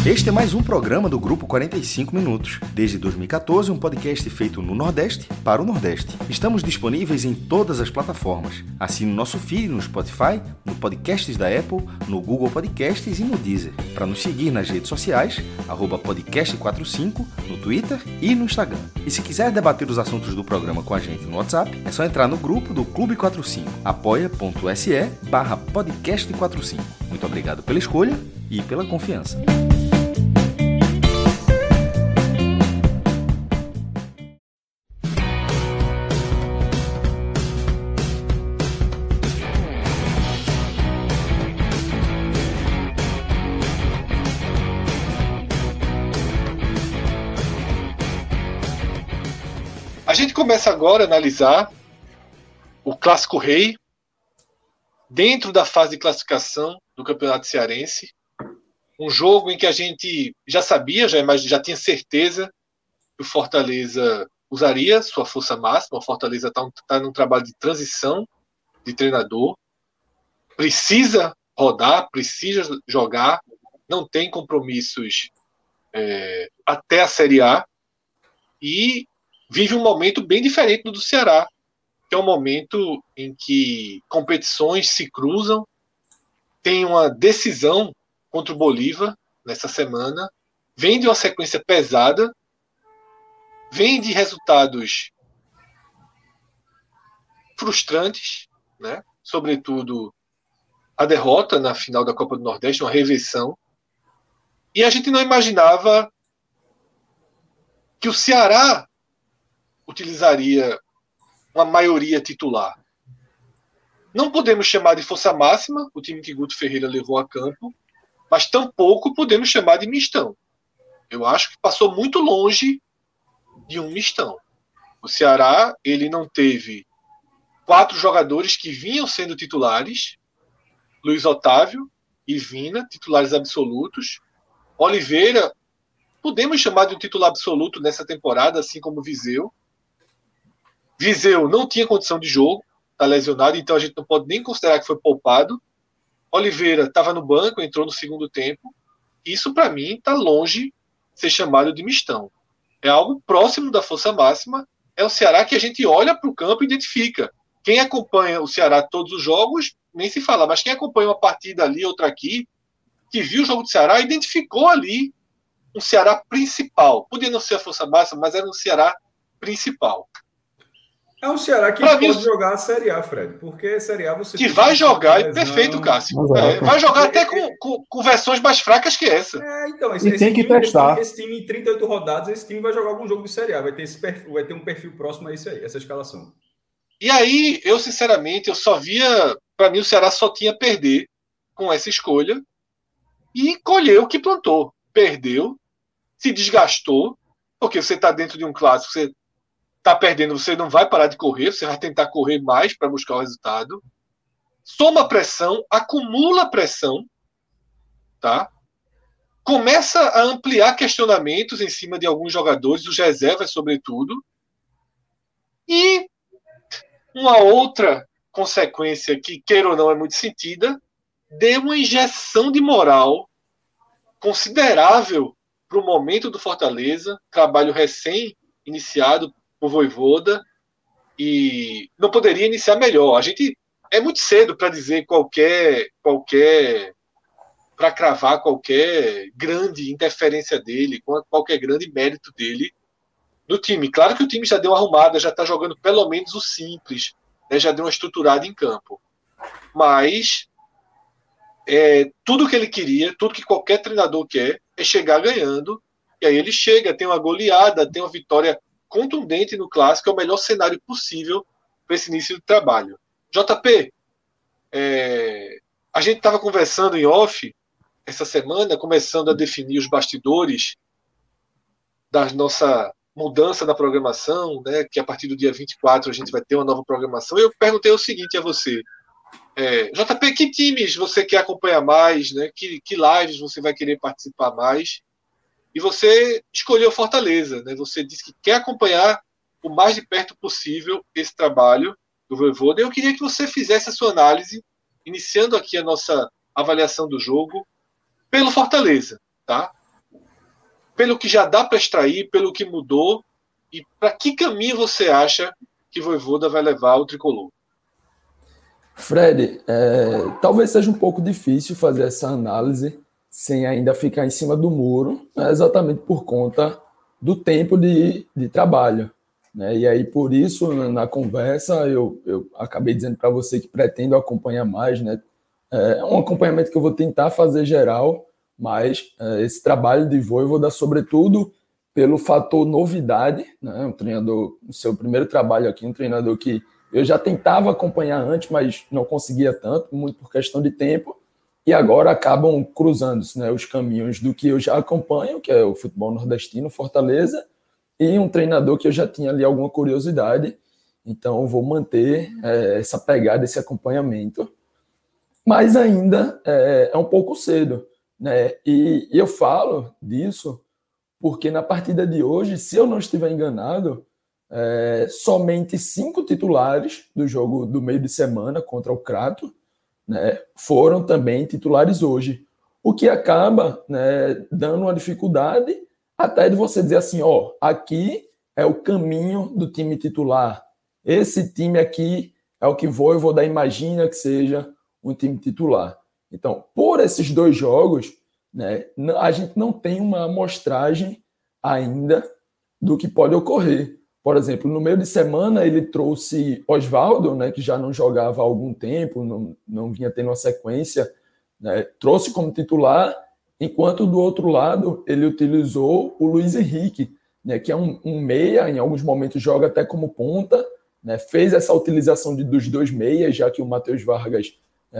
Este é mais um programa do Grupo 45 Minutos. Desde 2014, um podcast feito no Nordeste para o Nordeste. Estamos disponíveis em todas as plataformas. Assine o nosso feed no Spotify, no Podcasts da Apple, no Google Podcasts e no Deezer. Para nos seguir nas redes sociais, @podcast45, no Twitter e no Instagram. E se quiser debater os assuntos do programa com a gente no WhatsApp, é só entrar no grupo do Clube 45, apoia.se/podcast45. Muito obrigado pela escolha e pela confiança. A gente começa agora a analisar o Clássico Rei dentro da fase de classificação do Campeonato Cearense. Um jogo em que a gente já sabia, já tinha certeza que o Fortaleza usaria sua força máxima. O Fortaleza está num trabalho de transição de treinador. Precisa rodar, precisa jogar, não tem compromissos até a Série A. E vive um momento bem diferente do Ceará, que é um momento em que competições se cruzam. Tem uma decisão contra o Bolívar nessa semana, vem de uma sequência pesada, vem de resultados frustrantes, né? Sobretudo a derrota na final da Copa do Nordeste, uma reversão, e a gente não imaginava que o Ceará utilizaria uma maioria titular. Não podemos chamar de força máxima o time que Guto Ferreira levou a campo, mas tampouco podemos chamar de mistão. Eu acho que passou muito longe de um mistão. O Ceará, ele não teve 4 jogadores que vinham sendo titulares: Luiz Otávio e Vina, titulares absolutos. Oliveira, podemos chamar de um titular absoluto nessa temporada, assim como Viseu. Viseu não tinha condição de jogo, está lesionado, então a gente não pode nem considerar que foi poupado. Oliveira estava no banco, entrou no segundo tempo. Isso, para mim, está longe de ser chamado de mistão. É algo próximo da força máxima. É o Ceará que a gente olha para o campo e identifica. Quem acompanha o Ceará todos os jogos, nem se fala, mas quem acompanha uma partida ali, outra aqui, que viu o jogo do Ceará, identificou ali um Ceará principal. Podia não ser a força máxima, mas era um Ceará principal. É um Ceará que pra pode mim, jogar a Série A, Fred. Porque a Série A você... Que vai jogar, e perfeito, Cássio. Vai jogar até com versões mais fracas que essa. Então, e tem que testar. Esse time, em 38 rodadas, esse time vai jogar algum jogo de Série A. Vai ter um perfil próximo a isso aí, essa escalação. E aí, eu sinceramente, eu só via... Para mim, o Ceará só tinha a perder com essa escolha. E colheu o que plantou. Perdeu, se desgastou, porque você está dentro de um clássico, você está perdendo, você não vai parar de correr, você vai tentar correr mais para buscar o resultado. Soma pressão, acumula pressão, tá? Começa a ampliar questionamentos em cima de alguns jogadores, os reservas sobretudo. E uma outra consequência que, queira ou não, é muito sentida, deu uma injeção de moral considerável para o momento do Fortaleza, trabalho recém-iniciado por Vojvoda, e não poderia iniciar melhor. A gente é muito cedo para dizer para cravar qualquer grande interferência dele, qualquer grande mérito dele no time. Claro que o time já deu uma arrumada, já está jogando pelo menos o simples, né, já deu uma estruturada em campo. Mas tudo que ele queria, tudo que qualquer treinador quer, é chegar ganhando. E aí ele chega, tem uma goleada, tem uma vitória contundente no Clássico, é o melhor cenário possível para esse início de trabalho. JP, a gente estava conversando em off essa semana, começando a definir os bastidores da nossa mudança na programação, né, que a partir do dia 24 a gente vai ter uma nova programação. E eu perguntei o seguinte a você: JP, que times você quer acompanhar mais, né? Que lives você vai querer participar mais? E você escolheu Fortaleza, né? Você disse que quer acompanhar o mais de perto possível esse trabalho do Vojvoda. Eu queria que você fizesse a sua análise, iniciando aqui a nossa avaliação do jogo, pelo Fortaleza, tá? pelo que já dá para extrair, pelo que mudou, e para que caminho você acha que Vojvoda vai levar o tricolor? Fred, talvez seja um pouco difícil fazer essa análise sem ainda ficar em cima do muro, exatamente por conta do tempo de trabalho, né? E aí, por isso, na conversa, eu acabei dizendo para você que pretendo acompanhar mais, né? É um acompanhamento que eu vou tentar fazer geral, mas esse trabalho de Vojvoda, sobretudo pelo fator novidade, né? Um treinador, o seu primeiro trabalho aqui, um treinador que eu já tentava acompanhar antes, mas não conseguia tanto, muito por questão de tempo, e agora acabam cruzando-se, né, os caminhos do que eu já acompanho, que é o futebol nordestino, Fortaleza, e um treinador que eu já tinha ali alguma curiosidade, então eu vou manter essa pegada, esse acompanhamento. Mas ainda é um pouco cedo, né? E eu falo disso porque na partida de hoje, se eu não estiver enganado, somente 5 titulares do jogo do meio de semana contra o Crato, né, foram também titulares hoje, o que acaba, né, dando uma dificuldade até de você dizer assim, ó, aqui é o caminho do time titular, esse time aqui é o que Vojvoda imagina que seja um time titular. Então, por esses 2 jogos, né, a gente não tem uma amostragem ainda do que pode ocorrer. Por exemplo, no meio de semana ele trouxe Osvaldo, né, que já não jogava há algum tempo, não vinha tendo uma sequência, né, trouxe como titular, enquanto do outro lado ele utilizou o Luiz Henrique, né, que é um meia, em alguns momentos joga até como ponta, né, fez essa utilização dos 2 meias, já que o Matheus Vargas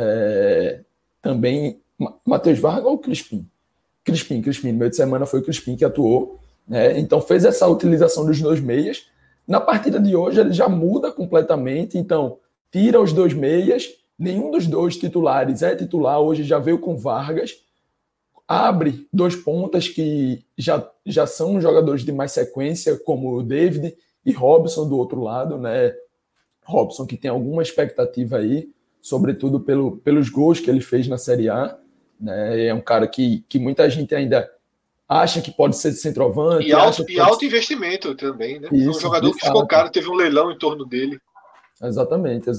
também... Matheus Vargas ou Crispim? Crispim, no meio de semana foi o Crispim que atuou, né, então fez essa utilização dos 2 meias. Na partida de hoje ele já muda completamente, então tira os 2 meias, nenhum dos 2 titulares é titular, hoje já veio com Vargas, abre 2 pontas que já são jogadores de mais sequência, como o David e Robson do outro lado, né? Robson que tem alguma expectativa aí, sobretudo pelos gols que ele fez na Série A, né? É um cara que muita gente ainda acha que pode ser centroavante. E alto investimento também, né? Isso, foi um jogador que ficou caro, teve um leilão em torno dele. Exatamente.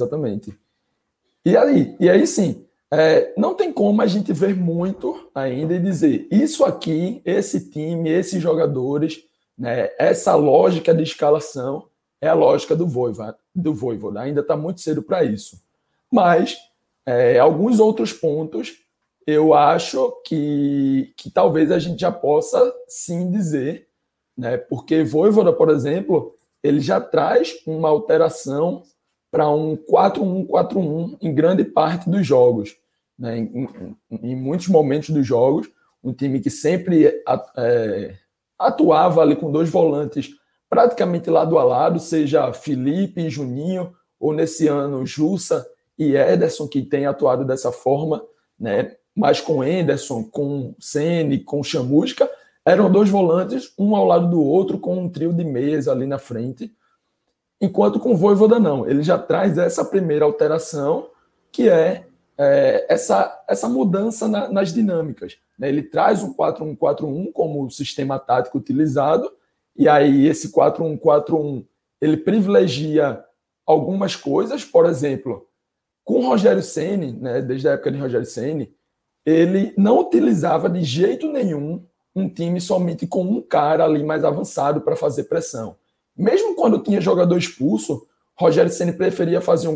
E aí sim, não tem como a gente ver muito ainda e dizer isso aqui, esse time, esses jogadores, né, essa lógica de escalação é a lógica do Vojvoda. Ainda está muito cedo para isso. Mas alguns outros pontos eu acho que talvez a gente já possa sim dizer, né? Porque Vojvoda, por exemplo, ele já traz uma alteração para um 4-1-4-1 em grande parte dos jogos, né? Em muitos momentos dos jogos, um time que sempre atuava ali com 2 volantes praticamente lado a lado, seja Felipe e Juninho, ou nesse ano Jussa e Ederson, que tem atuado dessa forma, né? Mas com Henderson, com Ceni, com Chamusca, eram 2 volantes, um ao lado do outro, com um trio de meias ali na frente. Enquanto com Vojvoda não, ele já traz essa primeira alteração, que essa mudança nas dinâmicas, né? Ele traz um 4-1-4-1 como o sistema tático utilizado, e aí esse 4-1-4-1 ele privilegia algumas coisas, por exemplo, com Rogério Ceni, né, desde a época de Rogério Ceni, ele não utilizava de jeito nenhum um time somente com um cara ali mais avançado para fazer pressão. Mesmo quando tinha jogador expulso, Rogério Ceni preferia fazer um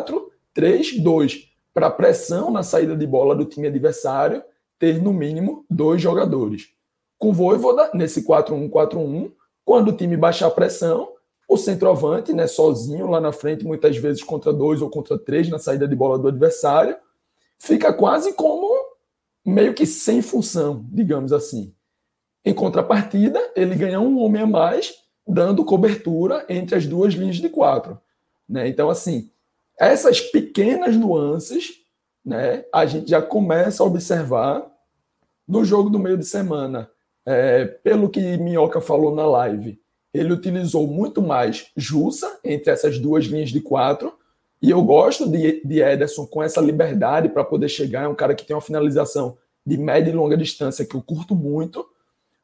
4-3-2 para pressão na saída de bola do time adversário, ter no mínimo 2 jogadores. Com Vojvoda, nesse 4-1-4-1, quando o time baixar a pressão, o centroavante, né, sozinho lá na frente, muitas vezes contra 2 ou contra 3 na saída de bola do adversário, fica quase como meio que sem função, digamos assim. Em contrapartida, ele ganha um homem a mais, dando cobertura entre as 2 linhas de 4. Né? Então, assim, essas pequenas nuances, né, a gente já começa a observar no jogo do meio de semana. Pelo que Minhoca falou na live, ele utilizou muito mais Jussa entre essas 2 linhas de 4, e eu gosto de Ederson com essa liberdade para poder chegar, é um cara que tem uma finalização de média e longa distância que eu curto muito,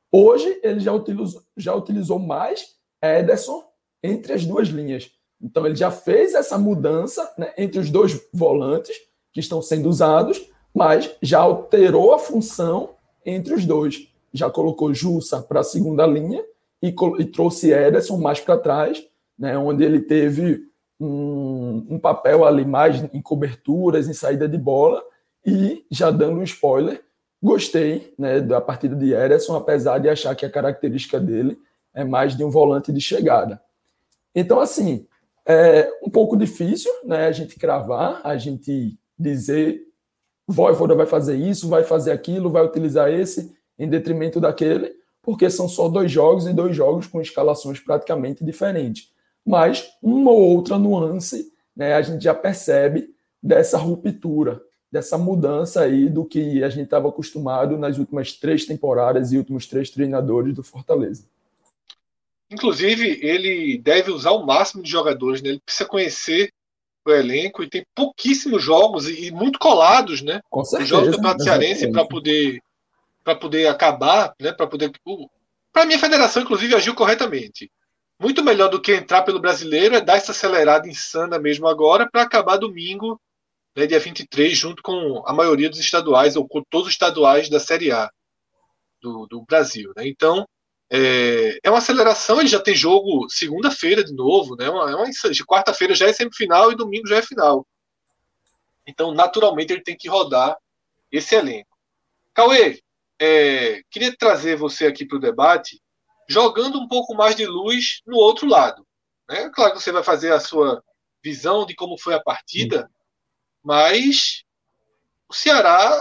Hoje, ele já utilizou mais Ederson entre as duas linhas. Então, ele já fez essa mudança, né, entre os dois volantes que estão sendo usados, mas já alterou a função entre os dois. Já colocou Jussa para a segunda linha e trouxe Ederson mais para trás, né, onde ele teve um papel ali mais em coberturas, em saída de bola. E, já dando um spoiler, gostei, né, da partida de Ederson, apesar de achar que a característica dele é mais de um volante de chegada. Então, assim, é um pouco difícil, né, a gente cravar, a gente dizer Vojvoda vai fazer isso, vai fazer aquilo, vai utilizar esse em detrimento daquele, porque são só 2 jogos e 2 jogos com escalações praticamente diferentes. Mas uma ou outra nuance, né, a gente já percebe dessa ruptura, dessa mudança aí do que a gente estava acostumado nas últimas 3 temporadas e últimos 3 treinadores do Fortaleza. Inclusive, ele deve usar o máximo de jogadores, né? Ele precisa conhecer o elenco e tem pouquíssimos jogos e muito colados, né? Com certeza. Os jogos do Campeonato Cearense para poder acabar, né? Para mim, a federação, inclusive, agiu corretamente. Muito melhor do que entrar pelo Brasileiro é dar essa acelerada insana mesmo agora para acabar domingo, né, dia 23, junto com a maioria dos estaduais, ou com todos os estaduais da Série A do Brasil. Né? Então, é uma aceleração, ele já tem jogo segunda-feira de novo, né? De quarta-feira já é semifinal e domingo já é final. Então, naturalmente, ele tem que rodar esse elenco. Cauê, queria trazer você aqui para o debate, jogando um pouco mais de luz no outro lado. Né? Claro que você vai fazer a sua visão de como foi a partida, mas o Ceará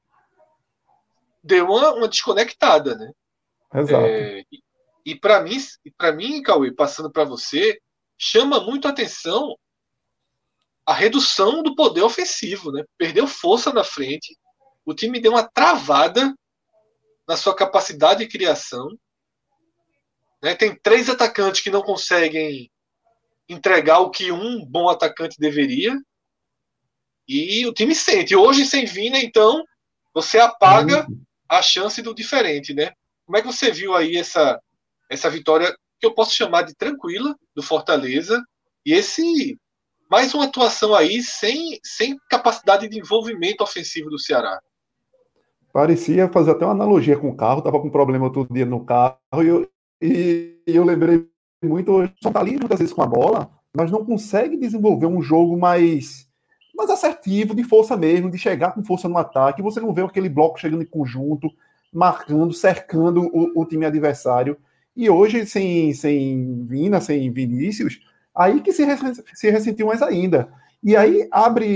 deu uma desconectada, né? Exato. E para mim, Cauê, passando para você, chama muito a atenção a redução do poder ofensivo, né? Perdeu força na frente, o time deu uma travada na sua capacidade de criação. Né? Tem 3 atacantes que não conseguem entregar o que um bom atacante deveria. E o time sente. Hoje, sem Vina, então, você apaga a chance do diferente, né? Como é que você viu aí essa vitória, que eu posso chamar de tranquila, do Fortaleza, e mais uma atuação aí sem capacidade de envolvimento ofensivo do Ceará? Parecia fazer até uma analogia com o carro, estava com problema todo dia no carro, e eu lembrei muito, hoje, só tá ali muitas vezes com a bola, mas não consegue desenvolver um jogo mais assertivo, de força mesmo, de chegar com força no ataque. Você não vê aquele bloco chegando em conjunto, marcando, cercando o time adversário. E hoje, sem Vina, sem Vinícius, aí que se ressentiu mais ainda. E aí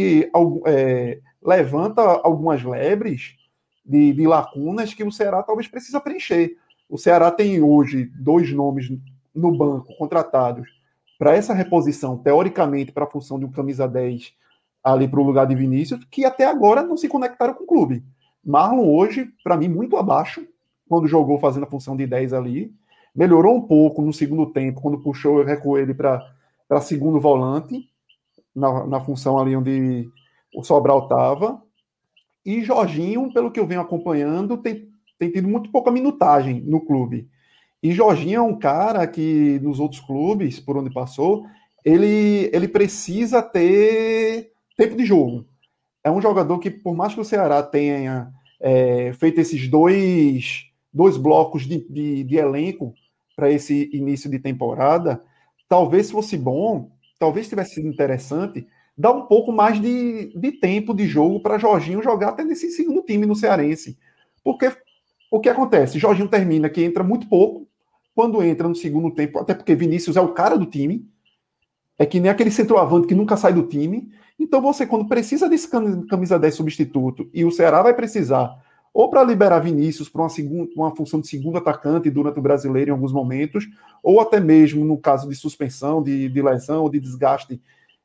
levanta algumas lebres de lacunas que o Ceará talvez precisa preencher. O Ceará tem hoje 2 nomes no banco contratados para essa reposição, teoricamente, para a função de um camisa 10 ali para o lugar de Vinícius, que até agora não se conectaram com o clube. Marlon hoje, para mim, muito abaixo, quando jogou fazendo a função de 10 ali. Melhorou um pouco no segundo tempo, quando puxou, recuou ele para segundo volante, na função ali onde o Sobral estava. E Jorginho, pelo que eu venho acompanhando, tem tido muito pouca minutagem no clube. E Jorginho é um cara que, nos outros clubes, por onde passou, ele precisa ter tempo de jogo. É um jogador que, por mais que o Ceará tenha feito esses dois blocos de elenco para esse início de temporada, talvez fosse bom, talvez tivesse sido interessante, dar um pouco mais de tempo de jogo para Jorginho jogar até nesse segundo time no Cearense. Porque o que acontece? Jorginho termina que entra muito pouco, quando entra no segundo tempo, até porque Vinícius é o cara do time, é que nem aquele centroavante que nunca sai do time. Então você, quando precisa desse camisa 10 substituto, e o Ceará vai precisar, ou para liberar Vinícius para uma função de segundo atacante durante o Brasileiro em alguns momentos, ou até mesmo no caso de suspensão, de lesão ou de desgaste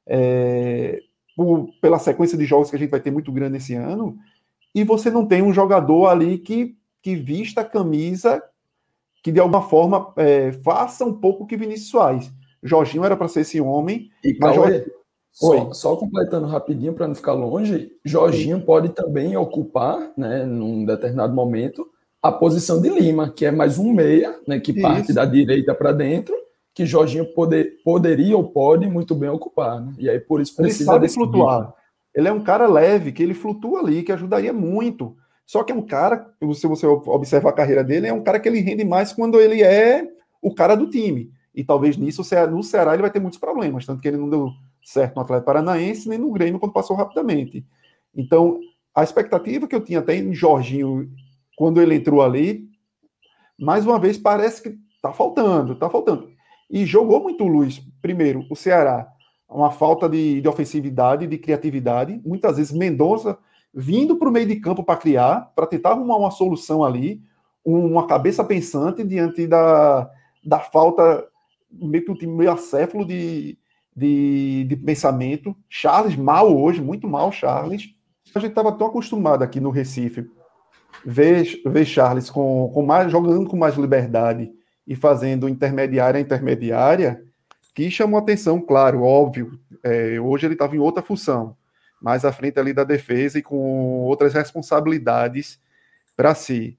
pela sequência de jogos que a gente vai ter muito grande esse ano, e você não tem um jogador ali que vista a camisa, que de alguma forma faça um pouco o que Vinícius faz. Jorginho era para ser esse homem. E Cauê, só completando rapidinho para não ficar longe, Jorginho pode também ocupar, né, num determinado momento, a posição de Lima, que é mais um meia, né, que parte da direita para dentro, que Jorginho poderia ou pode muito bem ocupar. Né? E aí, por isso, precisa ele sabe flutuar. Ele é um cara leve, que ele flutua ali, que ajudaria muito. Só que é um cara, se você observar a carreira dele, é um cara que ele rende mais quando ele é o cara do time. E talvez nisso, no Ceará, ele vai ter muitos problemas. Tanto que ele não deu certo no Atlético Paranaense, nem no Grêmio, quando passou rapidamente. Então, a expectativa que eu tinha até em Jorginho, quando ele entrou ali, mais uma vez, parece que tá faltando. E jogou muito luz. Primeiro, o Ceará, uma falta de ofensividade, de criatividade. Muitas vezes, Mendonça vindo para o meio de campo para criar, para tentar arrumar uma solução ali, uma cabeça pensante diante da falta, meio que um time meio acéfalo de pensamento. Charles, mal hoje, muito mal, Charles. A gente estava tão acostumado aqui no Recife ver Charles jogando com mais liberdade e fazendo intermediária, que chamou atenção, claro, óbvio. Hoje ele estava em outra função, mais à frente ali da defesa e com outras responsabilidades para si.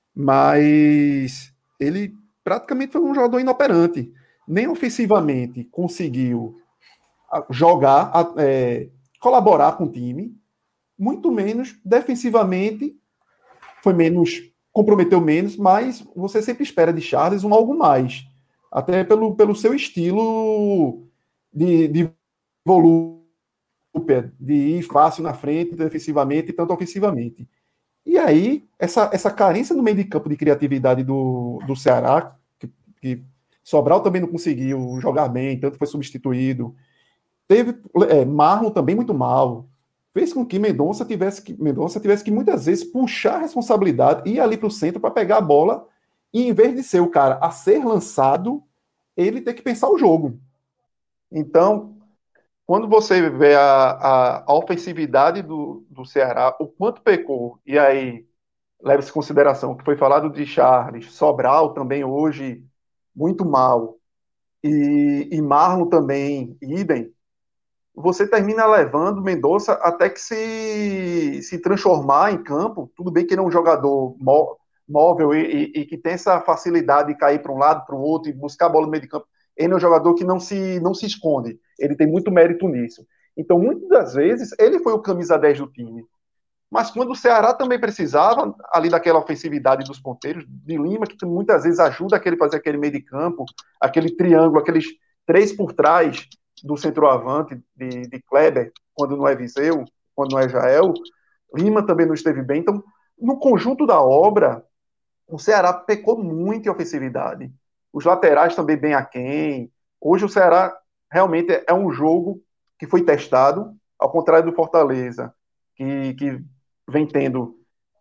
Mas ele praticamente foi um jogador inoperante. Nem ofensivamente conseguiu jogar, colaborar com o time, muito menos defensivamente, comprometeu menos, mas você sempre espera de Charles algo mais. Até pelo seu estilo de volume, de ir fácil na frente, defensivamente e tanto ofensivamente. E aí, essa carência no meio de campo de criatividade do Ceará, que Sobral também não conseguiu jogar bem, tanto foi substituído. Teve Marlon também muito mal. Fez com que Mendonça tivesse que muitas vezes puxar a responsabilidade, ir ali para o centro para pegar a bola, e em vez de ser o cara a ser lançado, ele ter que pensar o jogo. Então, quando você vê a ofensividade do Ceará, o quanto pecou, e aí leva-se em consideração que foi falado de Charles, Sobral também hoje muito mal, e Marlon também, idem, você termina levando Mendonça até que se transformar em campo. Tudo bem que ele é um jogador móvel e que tem essa facilidade de cair para um lado, para o outro e buscar a bola no meio de campo. Ele é um jogador que não se esconde. Ele tem muito mérito nisso. Então, muitas das vezes, ele foi o camisa 10 do time. Mas quando o Ceará também precisava ali daquela ofensividade dos ponteiros, de Lima, que muitas vezes ajuda a fazer aquele meio de campo, aquele triângulo, aqueles 3 por trás do centroavante de Kleber, quando não é Viseu, quando não é Jael, Lima também não esteve bem. Então, no conjunto da obra, o Ceará pecou muito em ofensividade. Os laterais também bem aquém. Hoje o Ceará realmente é um jogo que foi testado, ao contrário do Fortaleza, que vem tendo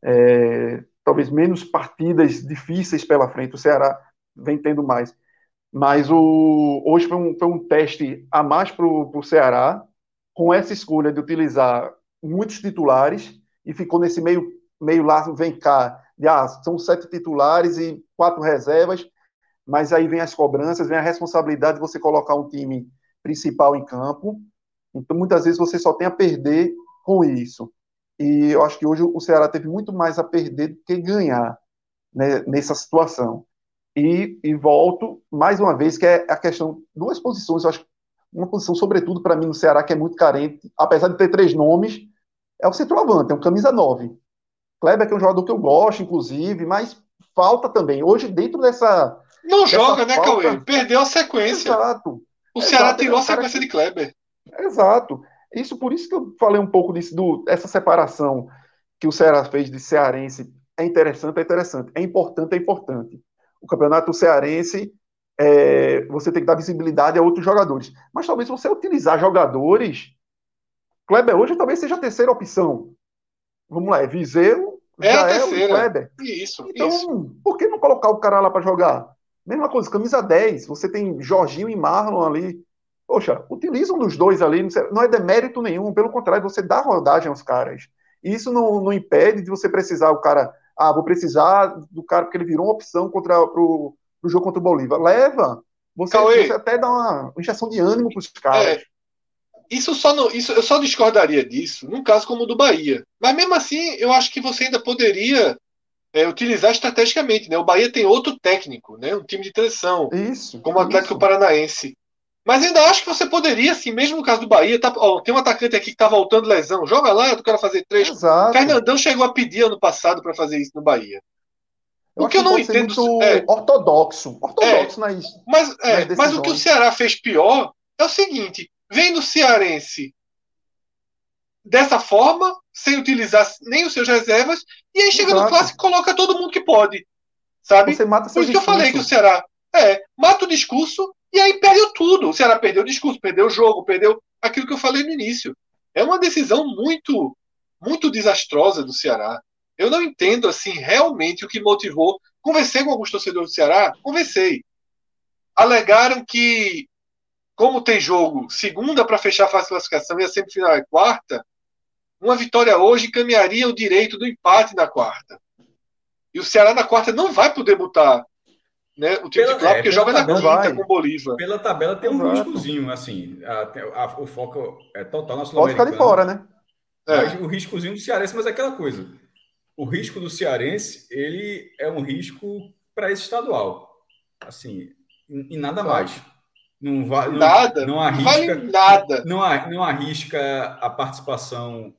talvez menos partidas difíceis pela frente. O Ceará vem tendo mais. Mas hoje foi um teste a mais para o Ceará, com essa escolha de utilizar muitos titulares, e ficou nesse meio lá, vem cá, são 7 titulares e 4 reservas, mas aí vem as cobranças, vem a responsabilidade de você colocar um time principal em campo. Então, muitas vezes, você só tem a perder com isso. E eu acho que hoje o Ceará teve muito mais a perder do que ganhar, né, nessa situação. E volto mais uma vez, que é a questão, 2 posições, eu acho, uma posição, sobretudo para mim, no Ceará, que é muito carente, apesar de ter 3 nomes, é o centroavante, é um camisa 9. Kleber, que é um jogador que eu gosto, inclusive, mas falta também. Hoje, dentro dessa... Não joga, né, Cauê? Perdeu a sequência. Exato. O Ceará tirou a sequência de Kleber. Exato. Por isso que eu falei um pouco essa separação que o Ceará fez de cearense. É interessante. É importante. O campeonato cearense, você tem que dar visibilidade a outros jogadores. Mas talvez você utilizar jogadores... Kleber hoje talvez seja a terceira opção. Vamos lá, Viseu, Jael e Kleber. Então, por que não colocar o cara lá para jogar? Mesma coisa, camisa 10. Você tem Jorginho e Marlon ali. Poxa, utiliza um dos dois ali. Não é demérito nenhum. Pelo contrário, você dá rodagem aos caras. E isso não impede de você precisar o cara... vou precisar do cara porque ele virou uma opção pro jogo contra o Bolívar. Leva. Você até dá uma injeção de ânimo para os caras. Isso eu só discordaria disso num caso como o do Bahia. Mas mesmo assim, eu acho que você ainda poderia utilizar estrategicamente, né? O Bahia tem outro técnico, né? Um time de transição, Isso. como o Atlético Paranaense. Mas ainda acho que você poderia, assim, mesmo no caso do Bahia, tem um atacante aqui que tá voltando lesão, joga lá, eu quero fazer 3. Exato. Fernandão chegou a pedir ano passado para fazer isso no Bahia. Eu O acho que eu não pode ser entendo muito ortodoxo nas mas decisões. o que o Ceará fez pior é o seguinte: vem do Cearense dessa forma, sem utilizar nem os seus reservas, e aí chega no Exato. clássico e coloca todo mundo que pode. Sabe? Você mata Por seu isso que eu falei discurso. que o Ceará mata o discurso e aí perdeu tudo. O Ceará perdeu o discurso, perdeu o jogo, perdeu aquilo que eu falei no início. É uma decisão muito, muito desastrosa do Ceará. Eu não entendo assim realmente o que motivou. Conversei com alguns torcedores do Ceará, conversei. Alegaram que, como tem jogo segunda para fechar a fase de classificação e a semifinal é quarta, uma vitória hoje encaminharia o direito do empate na quarta. E o Ceará na quarta não vai poder botar, né, o time titular, porque joga na quinta com o Bolívar. Pela tabela tem um riscozinho, assim. O foco é total na Sul-Americana. Pode ficar de fora, né? Mas o riscozinho do Cearense, mas é aquela coisa. O risco do Cearense, ele é um risco para esse estadual. Assim, e nada mais. Não arrisca, vale nada. Não arrisca a participação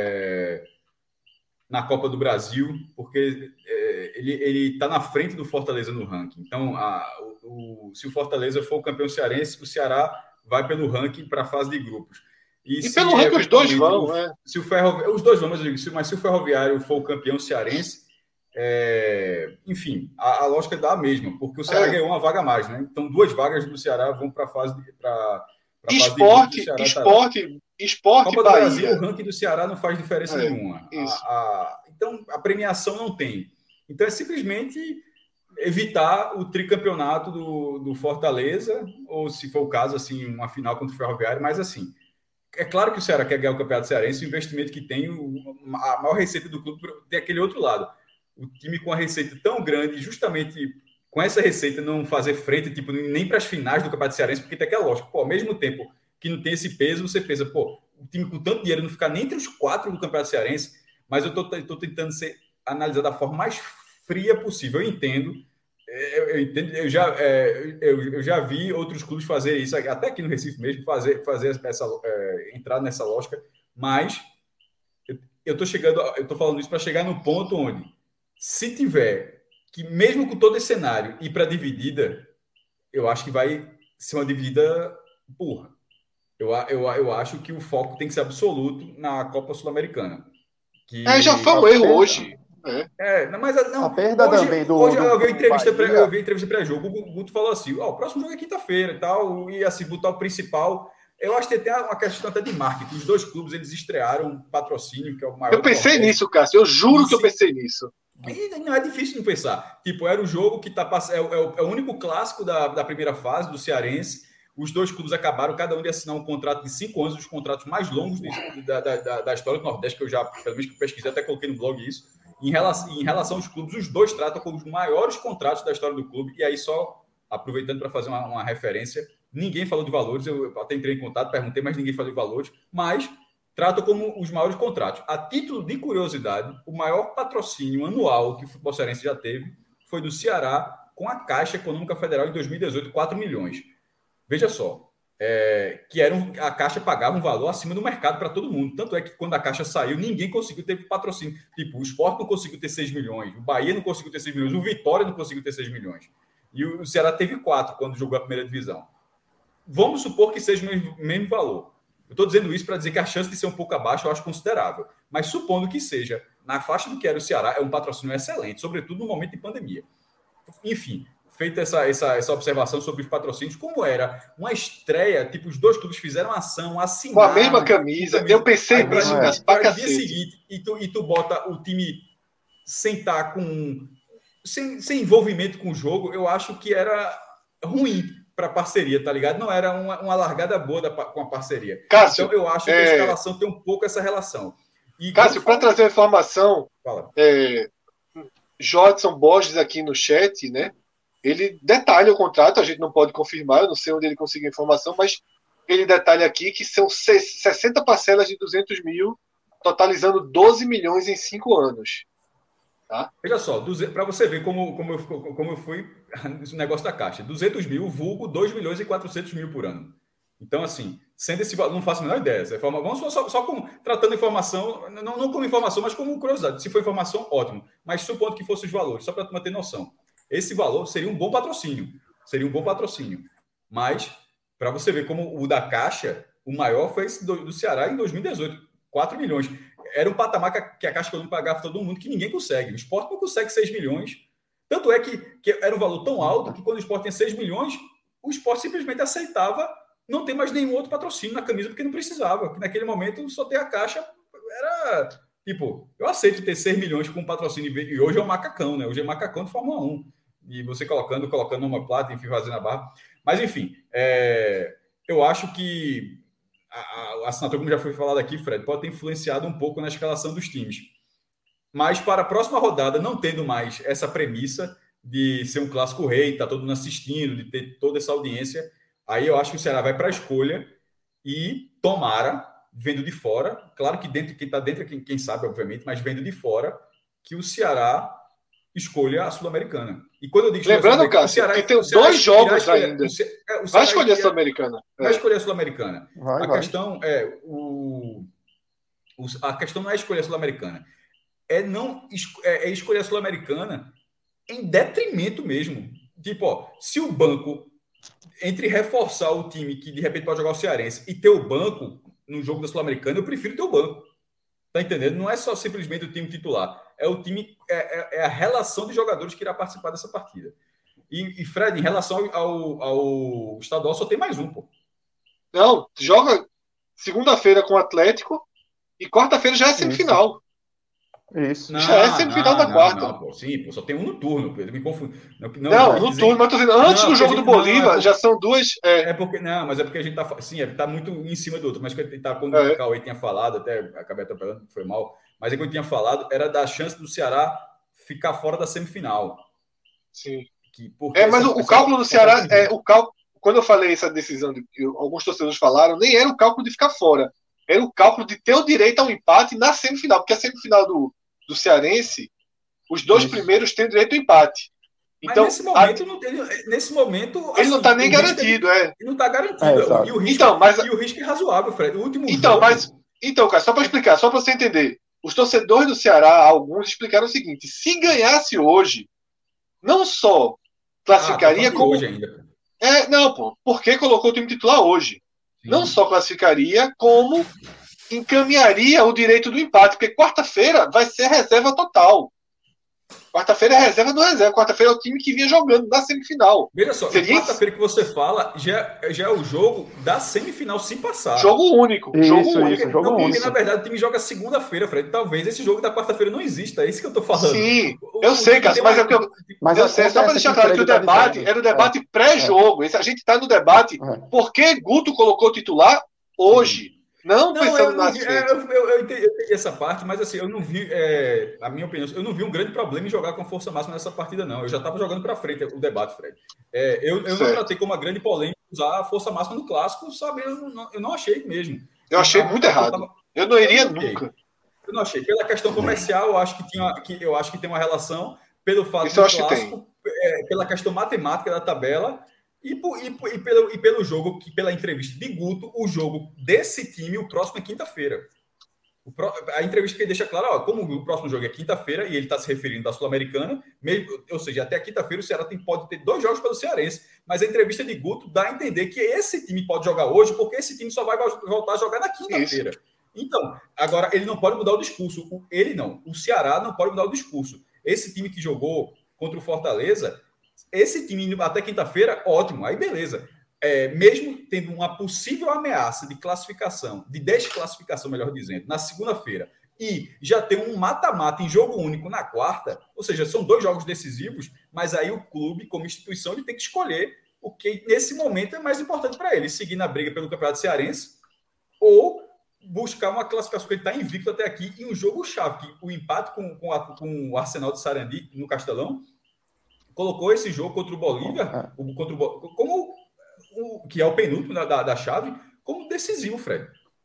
na Copa do Brasil, porque ele está na frente do Fortaleza no ranking. Então, se o Fortaleza for o campeão cearense, o Ceará vai pelo ranking para a fase de grupos. E pelo ranking os dois vão, né? Os dois vão, mas se o Ferroviário for o campeão cearense, enfim, a lógica dá a mesma, porque o Ceará ganhou uma vaga a mais, né? Então, 2 vagas do Ceará vão para a fase de Esporte Copa do Bahia. Brasil, o ranking do Ceará não faz diferença nenhuma. Então, a premiação não tem. Então, é simplesmente evitar o tricampeonato do Fortaleza, ou, se for o caso, assim, uma final contra o Ferroviário, mas assim, é claro que o Ceará quer ganhar o Campeonato Cearense, o investimento que tem, a maior receita do clube tem aquele outro lado. O time com a receita tão grande, justamente com essa receita não fazer frente, tipo, nem para as finais do Campeonato Cearense, porque tem aquela lógica. Pô, ao mesmo tempo que não tem esse peso, você pensa, pô, o time com tanto dinheiro não ficar nem entre os 4 do Campeonato Cearense, mas eu tô tentando analisar da forma mais fria possível. Eu entendo, eu já vi outros clubes fazer isso, até aqui no Recife mesmo, entrar nessa lógica, mas eu tô falando isso para chegar no ponto onde, se tiver que, mesmo com todo esse cenário, ir para dividida, eu acho que vai ser uma dividida burra. Eu acho que o foco tem que ser absoluto na Copa Sul-Americana. Já foi um erro hoje. A perda também do. Hoje eu vi entrevista pré-jogo. O Guto falou assim: o próximo jogo é quinta-feira e tal, e assim, botar o principal. Eu acho que tem uma questão até de marketing. Os 2 clubes eles estrearam patrocínio, que é o maior. Eu pensei nisso, Cássio. Eu juro que eu pensei nisso. E não é difícil não pensar. Tipo, era o jogo que é o único clássico da primeira fase do Cearense. Os 2 clubes acabaram, cada um de assinar um contrato de 5 anos, os contratos mais longos da história do Nordeste, que eu já, pelo menos que eu pesquisei, até coloquei no blog isso. Em relação aos clubes, os 2 tratam como os maiores contratos da história do clube. E aí, só aproveitando para fazer uma referência, ninguém falou de valores, eu até entrei em contato, perguntei, mas ninguém falou de valores, mas tratam como os maiores contratos. A título de curiosidade, o maior patrocínio anual que o futebol cearense já teve foi do Ceará com a Caixa Econômica Federal em 2018, 4 milhões. Veja só, a Caixa pagava um valor acima do mercado para todo mundo. Tanto é que quando a Caixa saiu, ninguém conseguiu ter patrocínio. Tipo, o Sport não conseguiu ter 6 milhões, o Bahia não conseguiu ter 6 milhões, o Vitória não conseguiu ter 6 milhões. E o Ceará teve 4 quando jogou a primeira divisão. Vamos supor que seja o mesmo valor. Eu estou dizendo isso para dizer que a chance de ser um pouco abaixo eu acho considerável. Mas supondo que seja na faixa do que era o Ceará, é um patrocínio excelente, sobretudo no momento de pandemia. Enfim, feita essa observação sobre os patrocínios, como era uma estreia, tipo, os 2 clubes fizeram ação, assinaram... Com a mesma camisa. Eu pensei nisso, para o dia seguinte, e tu bota o time sem estar sem envolvimento com o jogo, eu acho que era ruim para a parceria, tá ligado? Não era uma largada boa com a parceria. Cássio, então, eu acho que a escalação tem um pouco essa relação. E Cássio, para trazer a informação, fala. Jodson Borges aqui no chat, né? Ele detalha o contrato, a gente não pode confirmar, eu não sei onde ele conseguiu a informação, mas ele detalha aqui que são 60 parcelas de 200 mil, totalizando 12 milhões em 5 anos. Tá? Veja só, para você ver como eu fui esse negócio da Caixa. 200 mil, vulgo 2 milhões e 400 mil por ano. Então, assim, sendo esse valor, não faço a menor ideia. Vamos só tratando informação, não como informação, mas como curiosidade. Se for informação, ótimo. Mas supondo que fossem os valores, só para tu ter noção. Esse valor seria um bom patrocínio. Mas, para você ver como o da Caixa, o maior foi esse do Ceará em 2018. 4 milhões. Era um patamar que a Caixa não pagava todo mundo, que ninguém consegue. O Sport não consegue 6 milhões. Tanto é que era um valor tão alto que quando o Sport tinha 6 milhões, o Sport simplesmente aceitava não ter mais nenhum outro patrocínio na camisa, porque não precisava. Porque naquele momento, só ter a Caixa era... Tipo, eu aceito ter 6 milhões com patrocínio. E hoje é o macacão, né? Hoje é macacão de Fórmula 1. E você colocando uma plata, enfim, fazendo a barra. Mas, enfim, eu acho que a assinatura, como já foi falado aqui, Fred, pode ter influenciado um pouco na escalação dos times. Mas para a próxima rodada, não tendo mais essa premissa de ser um clássico rei, tá todo mundo assistindo, de ter toda essa audiência, aí eu acho que o Ceará vai para a escolha e tomara, vendo de fora, claro que quem está dentro, quem sabe, obviamente, mas vendo de fora, que o Ceará escolha a Sul-Americana. E quando eu digo lembrando, Cássio, que tem 2 jogos ainda. Vai escolher a Sul-Americana. Vai escolher a Sul-Americana. Vai. Questão é a questão não é escolher a Sul-Americana. É escolher a Sul-Americana em detrimento mesmo. Tipo, se o banco, entre reforçar o time que de repente pode jogar o Cearense e ter o banco no jogo da Sul-Americana, eu prefiro ter o banco. Tá entendendo? Não é só simplesmente o time titular. É o time, é a relação de jogadores que irá participar dessa partida. E Fred, em relação ao estadual, só tem mais um, pô. Não, joga segunda-feira com o Atlético e quarta-feira já é semifinal. Isso. Já é semifinal da quarta. Não, pô, sim, pô, só tem um no turno. Eu me confundo. Não, no turno, mas tô dizendo, antes do jogo do Bolívar, já são duas. Mas é porque a gente tá. Sim, tá muito em cima do outro. Mas quando o Cauê tinha falado, até acabei atropelando, foi mal. Mas quando eu tinha falado, era da chance do Ceará ficar fora da semifinal. Sim. Mas o cálculo do Ceará, quando eu falei essa decisão, alguns torcedores falaram, nem era o cálculo de ficar fora. Era o cálculo de ter o direito ao empate na semifinal. Porque a semifinal do Cearense, os 2 primeiros têm direito ao empate. Então, mas nesse momento ele assim, não está nem garantido, Ele não está garantido. E o risco é razoável, Fred. O último jogo... cara, só para explicar, só para você entender. Os torcedores do Ceará, alguns, explicaram o seguinte: se ganhasse hoje, não só classificaria como... hoje ainda. Não, pô, porque colocou o time titular hoje. Sim. Não só classificaria, como encaminharia o direito do empate, porque quarta-feira vai ser reserva total. Quarta-feira é reserva do reserva. Quarta-feira é o time que vinha jogando na semifinal. Veja só, quarta-feira que você fala já é o jogo da semifinal se passar. Jogo único. Jogo único. Porque, na verdade, o time joga segunda-feira, Fred. Talvez esse jogo da quarta-feira não exista. É isso que eu tô falando. Sim, eu sei, Cássio, mas é porque eu sei, só para deixar claro que o debate era o debate pré-jogo. A gente está no debate por que Guto colocou o titular hoje. Não pensando na eu entendi essa parte, mas assim, eu não vi, a minha opinião, eu não vi um grande problema em jogar com força máxima nessa partida, não. Eu já estava jogando para frente o debate, Fred. Eu não tratei como uma grande polêmica usar a força máxima no clássico, sabe? Eu não achei mesmo. Eu achei muito errado. Eu não iria nunca. Eu não achei. Pela questão comercial, eu acho que tem uma relação, pelo fato do clássico, pela questão matemática da tabela. E pelo jogo, pela entrevista de Guto, o jogo desse time, o próximo é quinta-feira. A entrevista que ele deixa claro, como o próximo jogo é quinta-feira, e ele está se referindo à Sul-Americana, ou seja, até quinta-feira o Ceará pode ter 2 jogos pelo Cearense, mas a entrevista de Guto dá a entender que esse time pode jogar hoje, porque esse time só vai voltar a jogar na quinta-feira. Então, agora, ele não pode mudar o discurso. O Ceará não pode mudar o discurso. Esse time que jogou contra o Fortaleza... Esse time indo até quinta-feira, ótimo, aí beleza. Mesmo tendo uma possível ameaça de classificação, de desclassificação, melhor dizendo, na segunda-feira, e já ter um mata-mata em jogo único na quarta, ou seja, são 2 jogos decisivos, mas aí o clube, como instituição, ele tem que escolher o que nesse momento é mais importante para ele, seguir na briga pelo Campeonato Cearense ou buscar uma classificação que ele está invicto até aqui em um jogo-chave, que o empate com o Arsenal de Sarandi no Castelão colocou esse jogo contra o Bolívia, que é o penúltimo da chave, como decisivo, Fred.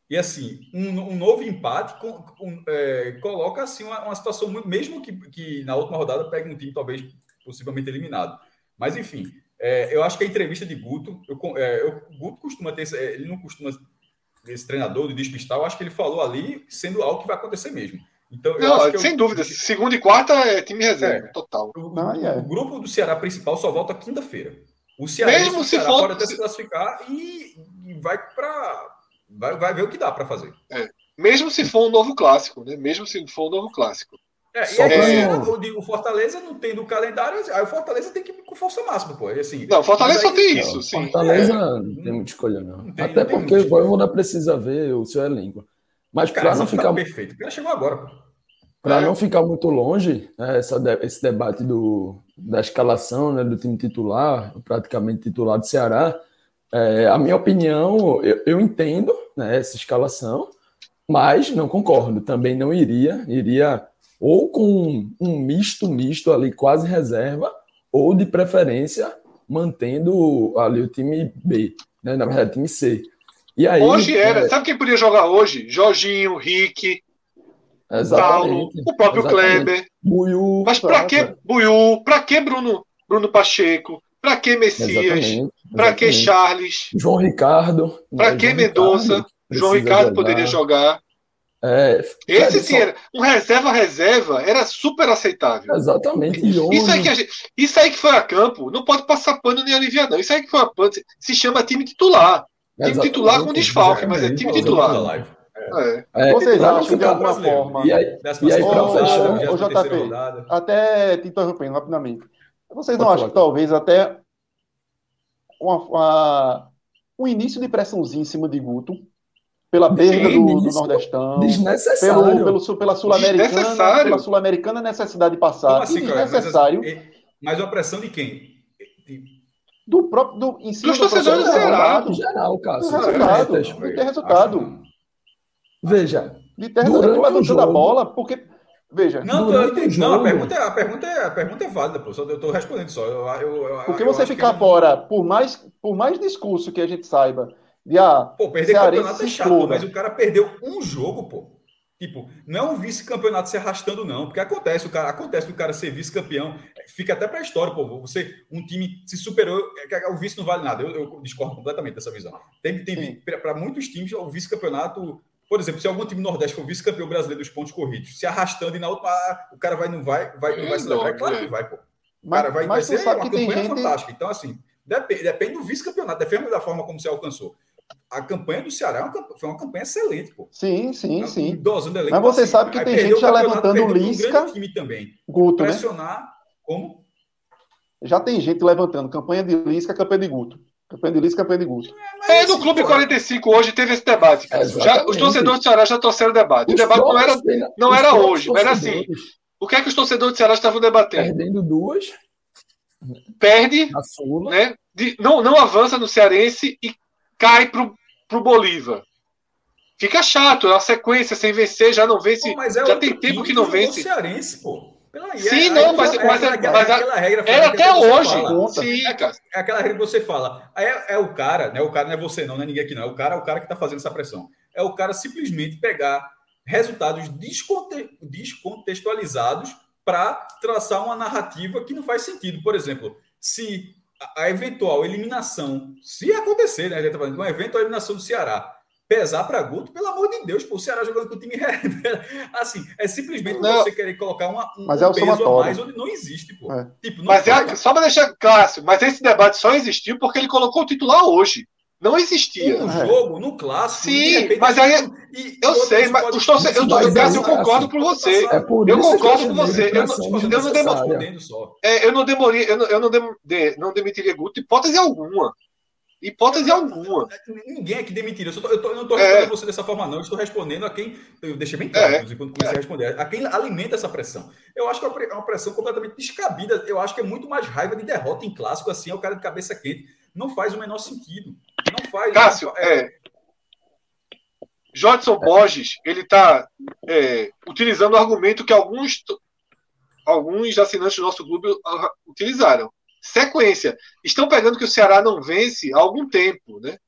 E assim, um novo empate coloca assim uma situação, mesmo que na última rodada pegue um time talvez possivelmente eliminado. Mas enfim, eu acho que a entrevista de Guto, Guto costuma ter, ele não costuma esse treinador de despistar, eu acho que ele falou ali sendo algo que vai acontecer mesmo. Então, não, acho que sem dúvida, segunda e quarta é time reserva, total. O grupo do Ceará principal só volta quinta-feira. O Ceará pode até se classificar e vai ver o que dá para fazer. Mesmo se for um novo clássico, né? Mesmo se for um novo clássico. O Fortaleza não tem do calendário, aí o Fortaleza tem que ir com força máxima, pô. Assim, não, o Fortaleza só tem isso, sim. Fortaleza não tem muita escolha, não. Até porque o Voivoda precisa ver o seu elenco. Mas para não ficar perfeito, o cara chegou agora, pô. Para não ficar muito longe, esse debate da escalação, né, do time titular, praticamente titular do Ceará, a minha opinião, eu entendo, né, essa escalação, mas não concordo. Também não iria ou com um misto ali, quase reserva, ou de preferência mantendo ali o time B, né, na verdade, time C. E aí, hoje sabe quem podia jogar hoje? Jorginho, Rick, Paulo, o próprio Kleber. Buiú. Mas para que Buiú? Para que Bruno Pacheco? Para que Messias? Para que Charles? João Ricardo. Para que Mendonça? João Ricardo poderia jogar. Esse sim, era um reserva era super aceitável. Exatamente. Isso aí que foi a campo, não pode passar pano nem aliviar, não. Isso aí que foi a pano, se chama time titular. Time titular com desfalque, mas é time titular. Vocês acham de alguma forma. E aí para fechar, o JP, até te interrompendo rapidamente. Vocês não acham que talvez até um início de pressãozinha em cima de Guto, pela perda do Nordestão, desnecessário. pela Sul-Americana, pela Sul-Americana, necessidade de passar. Assim, desnecessário. Mas uma pressão de quem? Do próprio em cima dos torcedores do Ceará. Em geral, Cássio. De ter resultado. Veja, de ter levantando a bola, porque veja. Não, eu entendi. Não, a pergunta é válida, pô. Eu estou respondendo só. Porque você ficar fora, por mais discurso que a gente saiba, perder campeonato é chato, mas o cara perdeu um jogo, pô. Tipo, não é um vice-campeonato se arrastando, não. Porque acontece o cara ser vice-campeão. Fica até pra história, pô. Um time se superou, o vice não vale nada. Eu discordo completamente dessa visão. Para muitos times, o vice-campeonato. Por exemplo, se algum time nordeste for vice-campeão brasileiro dos pontos corridos, se arrastando e na última, o cara não vai celebrar. É claro que vai, pô. O cara vai ser uma campanha fantástica. Então, assim, depende do vice-campeonato, depende da forma como você alcançou. A campanha do Ceará foi uma campanha excelente, pô. Sim. Mas você sabe que tem gente já levantando Lisca. Um time também. Guto, pressionar, né? Como? Já tem gente levantando campanha de Lisca, campanha de Guto. Campanha de Lisca, campanha de Guto. No Clube 45 hoje teve esse debate. Os torcedores do Ceará já trouxeram o debate. O debate não era hoje, mas era assim. O que é que os torcedores do Ceará estavam debatendo? Perdendo duas. Perde, né? Não avança no Cearense e cai pro Bolívar. Fica chato, é uma sequência sem vencer, já não vence. Já tem tempo que não vence. Cearense, pô. Sim, mas aquela regra era até hoje. Sim, é aquela regra que você fala. É o cara, né? O cara não é você, não é ninguém aqui, não. É o cara que tá fazendo essa pressão. É o cara simplesmente pegar resultados descontextualizados para traçar uma narrativa que não faz sentido. Por exemplo, se a eventual eliminação, se acontecer, né? A gente tá falando, uma eventual eliminação do Ceará pesar para Guto, pelo amor de Deus, pô, o Ceará jogando com o time assim, é simplesmente você querer colocar um peso a mais onde não existe, pô. Tipo, só para deixar claro, mas esse debate só existiu porque ele colocou o titular hoje. Não existia. No jogo, no clássico. Sim, mas aí eu sei, mas os torcedores, eu concordo com você. Eu concordo com você. Eu não demitiria Guto, hipótese alguma. Ninguém aqui demitiria. Eu não estou respondendo você dessa forma, não. Eu estou respondendo a quem. Eu deixei bem claro, inclusive, quando comecei a responder. A quem alimenta essa pressão. Eu acho que é uma pressão completamente descabida. Eu acho que é muito mais raiva de derrota em clássico, assim, é o cara de cabeça quente. Não faz o menor sentido. Não faz. Cássio, Jodson Borges, ele está utilizando o argumento que alguns assinantes do nosso clube utilizaram. Sequência. Estão pegando que o Ceará não vence há algum tempo, né?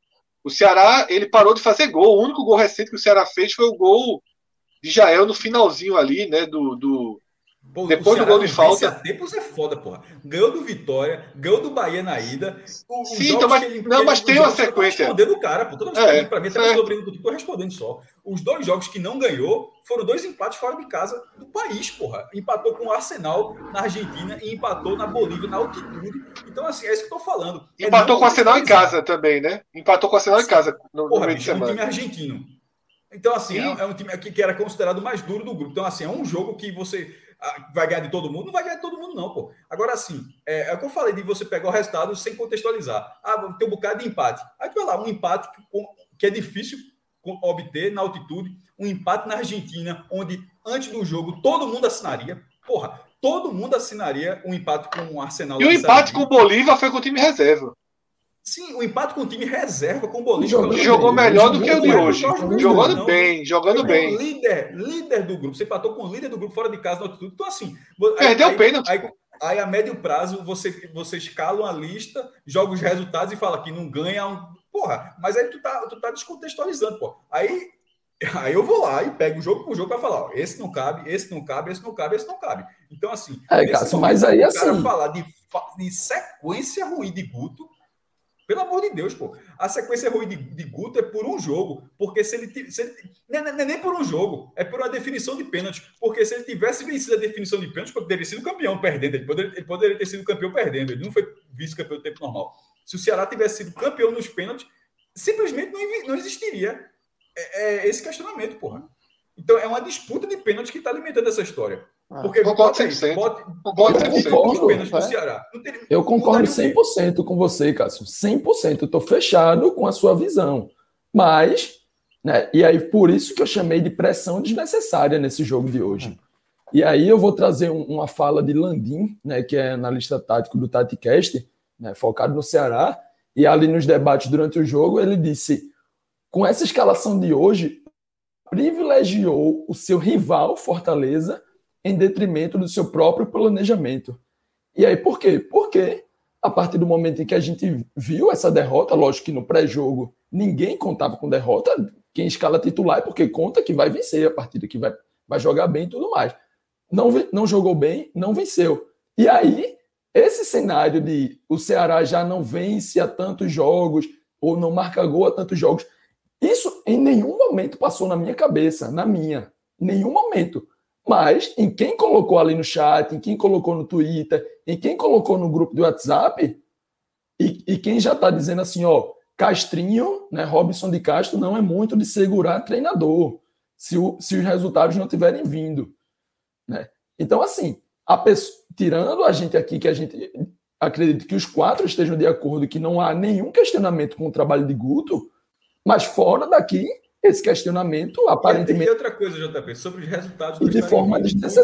O Ceará, ele parou de fazer gol. O único gol recente que o Ceará fez foi o gol de Jael no finalzinho ali, né? Pô, depois do gol de falta. A tempos é foda, porra. Ganhou do Vitória, ganhou do Bahia na ida. Sim, então, mas tem uma sequência. Respondendo o cara, pô. Toda vez que pra mim, até tô respondendo só. Os 2 jogos que não ganhou foram 2 empates fora de casa do país, porra. Empatou com o Arsenal na Argentina e empatou na Bolívia, na altitude. Então, assim, é isso que eu tô falando. Empatou com o Arsenal em casa também, né? Empatou com o Arsenal em casa no meio de semana. É um time argentino. Então, assim, é um time que era considerado o mais duro do grupo. Então, assim, é um jogo que você vai ganhar de todo mundo? Não vai ganhar de todo mundo, não, pô. Agora, assim, é o que eu falei de você pegar o resultado sem contextualizar. Tem um bocado de empate. Aí tu vai lá, um empate que é difícil obter na altitude, um empate na Argentina, onde antes do jogo todo mundo assinaria. Porra, todo mundo assinaria um empate com o Arsenal. E o empate com o Bolívia foi com o time reserva. Sim, o empate com o time reserva com o Bolívia. Jogou melhor do que o de hoje. Jogando bem. Líder do grupo. Você empatou com o líder do grupo fora de casa na altitude. Então, assim... Perdeu o pênalti. Aí, a médio prazo, você escala uma lista, joga os resultados e fala que não ganha... Porra, mas aí tu tá descontextualizando, pô. Aí eu vou lá e pego jogo por jogo para falar, ó, esse não cabe, esse não cabe, esse não cabe, esse não cabe. Então, assim... Cássio, mas aí, assim... O cara falar de sequência ruim de Guto... Pelo amor de Deus, pô. A sequência ruim de Guto é por um jogo. Porque se ele não é nem por um jogo, é por uma definição de pênalti. Porque se ele tivesse vencido a definição de pênalti, poderia ter sido campeão perdendo. Ele poderia ter sido campeão perdendo. Ele não foi vice-campeão do tempo normal. Se o Ceará tivesse sido campeão nos pênaltis, simplesmente não existiria esse questionamento, porra. Então é uma disputa de pênalti que está alimentando essa história. Porque concordo 100%. Eu concordo 100% com você, Cássio. 100%. Eu estou fechado com a sua visão. Mas, né, e aí por isso que eu chamei de pressão desnecessária nesse jogo de hoje. E aí eu vou trazer uma fala de Landim, né, que é analista tático do TatiCast, né, focado no Ceará, e ali nos debates durante o jogo ele disse, com essa escalação de hoje, privilegiou o seu rival, Fortaleza, em detrimento do seu próprio planejamento. E aí, por quê? Porque, a partir do momento em que a gente viu essa derrota, lógico que no pré-jogo ninguém contava com derrota, quem escala titular é porque conta que vai vencer a partida, que vai jogar bem e tudo mais. Não jogou bem, não venceu. E aí, esse cenário de o Ceará já não vence a tantos jogos, ou não marca gol a tantos jogos, isso em nenhum momento passou na minha cabeça, em nenhum momento. Mas em quem colocou ali no chat, em quem colocou no Twitter, em quem colocou no grupo do WhatsApp, e quem já está dizendo assim, ó, Castrinho, né, Robson de Castro, não é muito de segurar treinador, se os resultados não tiverem vindo. Né? Então, assim, tirando a gente aqui, que a gente acredita que os 4 estejam de acordo, que não há nenhum questionamento com o trabalho de Guto, mas fora daqui, esse questionamento aparentemente... E outra coisa, JP, sobre os resultados... E de forma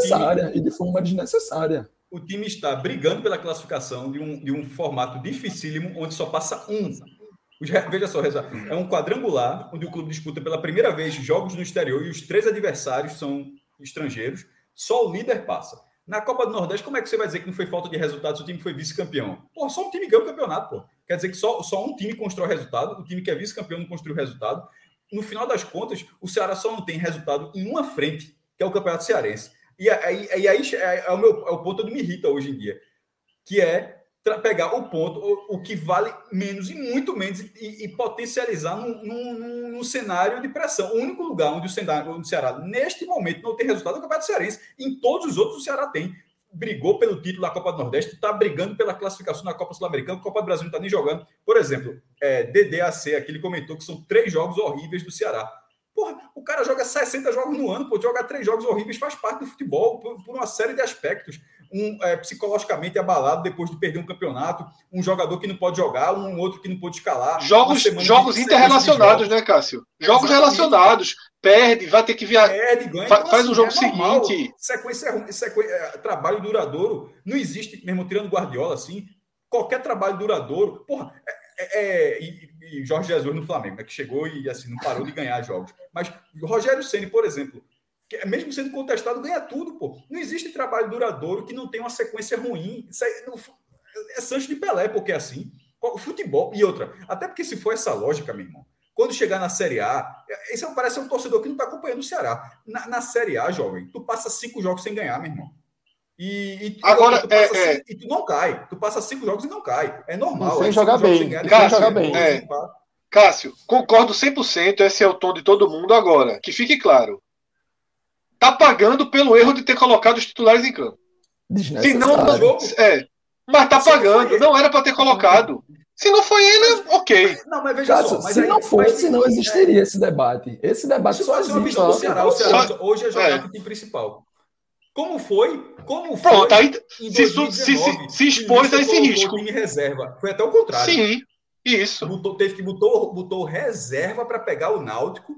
desnecessária. O time está brigando pela classificação de um formato dificílimo, onde só passa um. Veja só, é um quadrangular, onde o clube disputa pela primeira vez jogos no exterior e os 3 adversários são estrangeiros. Só o líder passa. Na Copa do Nordeste, como é que você vai dizer que não foi falta de resultados se o time foi vice-campeão? Pô, só um time ganhou o campeonato, pô. Quer dizer que só um time constrói resultado, o time que é vice-campeão não construiu resultado. No final das contas, o Ceará só não tem resultado em uma frente, que é o Campeonato Cearense. E aí é o ponto que me irrita hoje em dia, que é pegar o ponto, o que vale menos e muito menos, e potencializar num cenário de pressão. O único lugar onde o Ceará, neste momento, não tem resultado é o Campeonato Cearense. Em todos os outros, o Ceará tem. Brigou pelo título da Copa do Nordeste, está brigando pela classificação na Copa Sul-Americana, a Copa do Brasil não está nem jogando. Por exemplo, DDAC, aqui ele comentou que são 3 jogos horríveis do Ceará. Porra, o cara joga 60 jogos no ano, jogar 3 jogos horríveis faz parte do futebol, por uma série de aspectos. Psicologicamente abalado depois de perder um campeonato, um jogador que não pode jogar, um outro que não pode escalar. Jogos interrelacionados, né, Cássio? Jogos relacionados. Perde, vai ter que viajar. Ganha. Faz um jogo seguinte. Trabalho duradouro. Não existe, mesmo tirando Guardiola, assim, qualquer trabalho duradouro. Porra, e Jorge Jesus no Flamengo, né, que chegou e assim, não parou de ganhar jogos. Mas Rogério Ceni, por exemplo, que mesmo sendo contestado, ganha tudo, pô. Não existe trabalho duradouro que não tenha uma sequência ruim. Isso aí é Sancho de Pelé, porque é assim. O futebol. E outra, até porque se for essa lógica, meu irmão, Quando chegar na Série A, esse parece um torcedor que não está acompanhando o Ceará. Na Série A, jovem, tu passa 5 jogos sem ganhar, meu irmão. Agora, e tu não cai. Tu passa 5 jogos e não cai. É normal. Sem jogar bem. Cássio, concordo 100%. Esse é o tom de todo mundo. Agora, que fique claro. Tá pagando pelo erro de ter colocado os titulares em campo. Se não, mas tá pagando. Não era para ter colocado. Se não foi ele, ok. Não, mas veja Cássio, só. Se não fosse, não existiria esse debate. Esse debate só existe. O Ceará hoje é jogar com o time principal. Como foi? Pronto, aí em 2019, se expôs a esse risco. O time reserva. Foi até o contrário. Sim, isso. Botou reserva para pegar o Náutico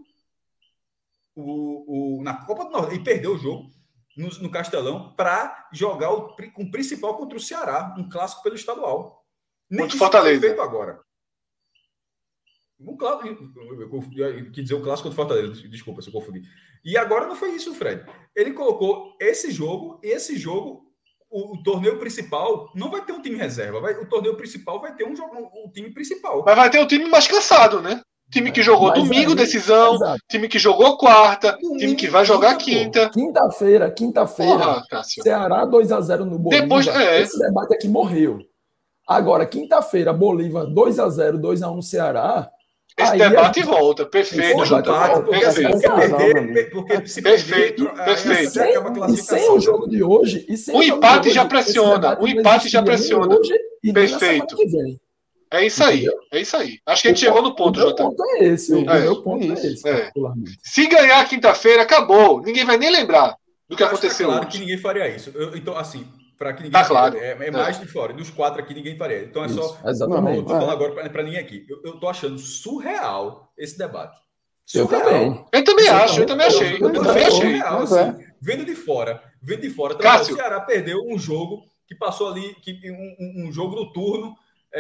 na Copa do Nordeste e perdeu o jogo no Castelão para jogar com o principal contra o Ceará, um clássico pelo estadual. Nem contra o Fortaleza. Foi feito agora. Eu quis dizer o clássico contra o Fortaleza, desculpa se eu confundi. E agora não foi isso, Fred. Ele colocou esse jogo, o torneio principal não vai ter um time reserva. O torneio principal vai ter um time principal. Mas vai ter um time mais cansado, né? Time que jogou domingo, decisão. Exato. Time que jogou quarta. Time que vai jogar quinta. Quinta-feira. Porra, Ceará 2-0 no Bolívar. Depois, Esse debate aqui morreu. Agora, quinta-feira, Bolívar 2-0, 2-1 no Ceará. Esse debate volta. Perfeito, Perfeito. E sem o jogo de hoje... O empate já pressiona. Perfeito. É isso aí. Acho que a gente chegou no ponto, Jota. O meu ponto é esse. Se ganhar quinta-feira, acabou. Ninguém vai nem lembrar do que aconteceu. Claro que ninguém faria isso. Então, assim, para que ninguém tá claro. É mais de fora. Dos 4 aqui, ninguém faria. Então é só. Exatamente. Eu tô falando agora para ninguém aqui. Eu tô achando surreal esse debate. Surreal. Eu também achei. Surreal, assim, vendo de fora. O Ceará perdeu um jogo que passou ali, um jogo do turno.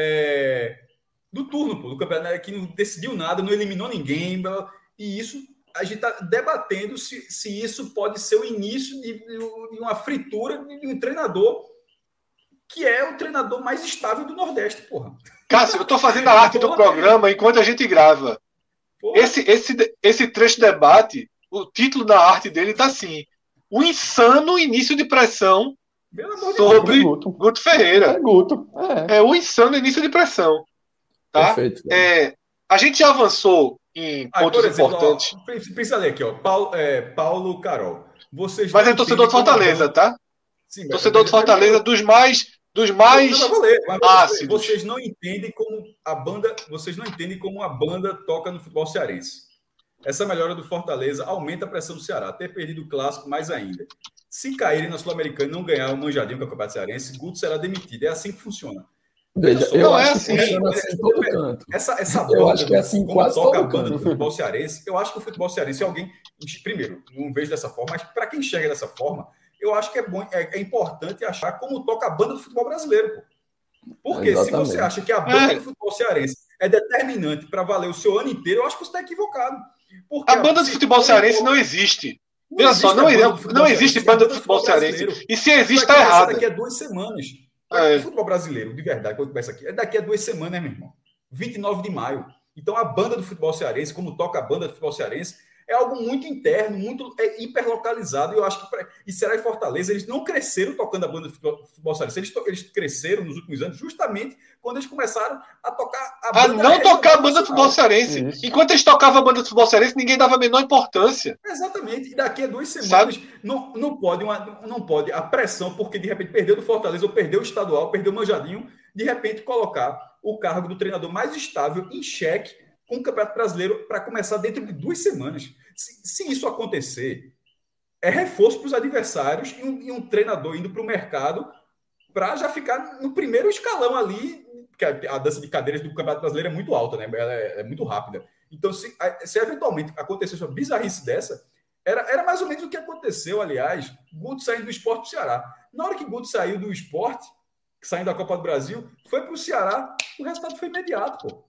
Do campeonato, que não decidiu nada, não eliminou ninguém, e isso a gente está debatendo se isso pode ser o início de uma fritura de um treinador que é o treinador mais estável do Nordeste, porra. Cássio, eu estou fazendo a arte do programa enquanto a gente grava. Esse trecho de debate, o título da arte dele está assim: o insano início de pressão sobre Guto Ferreira. É o insano início de pressão. Tá? Perfeito. A gente já avançou em pontos importantes. Pensa ali aqui, ó. Paulo Carol. Mas é torcedor do Fortaleza, tá? Sim, torcedor do Fortaleza, dos mais ácidos. Vocês não entendem como a banda toca no futebol cearense. Essa melhora do Fortaleza aumenta a pressão do Ceará. Ter perdido o clássico, mais ainda. Se caírem na Sul-Americana e não ganhar o manjadinho com o Campeonato Cearense, Guto será demitido. É assim que funciona. Veja, eu acho que funciona assim em todo canto. Essa banda, eu acho que é assim quase toca todo a banda canto. do futebol cearense. Eu acho que o futebol cearense é alguém... Primeiro, não vejo dessa forma, mas para quem enxerga dessa forma, eu acho que é importante achar como toca a banda do futebol brasileiro. Pô. Porque Exatamente. Se você acha que a banda do futebol cearense é determinante para valer o seu ano inteiro, eu acho que você está equivocado. Porque a banda do futebol cearense não existe. Veja só, não existe banda do futebol cearense. E se existe, está errado. Daqui a 2 semanas. O futebol brasileiro, de verdade, quando começa aqui, é daqui a 2 semanas, meu irmão. 29 de maio. Então, a banda do futebol cearense, como toca a banda do futebol cearense, é algo muito interno, muito hiperlocalizado. E eu acho que e Ceará e Fortaleza, eles não cresceram tocando a banda do futebol cearense. Eles cresceram nos últimos anos justamente quando eles começaram a tocar a banda. Não tocar a banda do futebol cearense. Isso. Enquanto eles tocavam a banda do futebol cearense, ninguém dava a menor importância. Exatamente. E daqui a 2 semanas, não pode a pressão, porque de repente perdeu do Fortaleza ou perdeu o estadual, perdeu o manjadinho, de repente colocar o cargo do treinador mais estável em xeque com o Campeonato Brasileiro para começar dentro de 2 semanas. Se isso acontecer, é reforço para os adversários e um treinador indo para o mercado para já ficar no primeiro escalão ali, porque a dança de cadeiras do Campeonato Brasileiro é muito alta, né? Ela é muito rápida. Então, se eventualmente acontecesse uma bizarrice dessa, era mais ou menos o que aconteceu, aliás, Guto saindo do Sport para o Ceará. Na hora que Guto saiu do Sport, saindo da Copa do Brasil, foi para o Ceará, o resultado foi imediato, pô.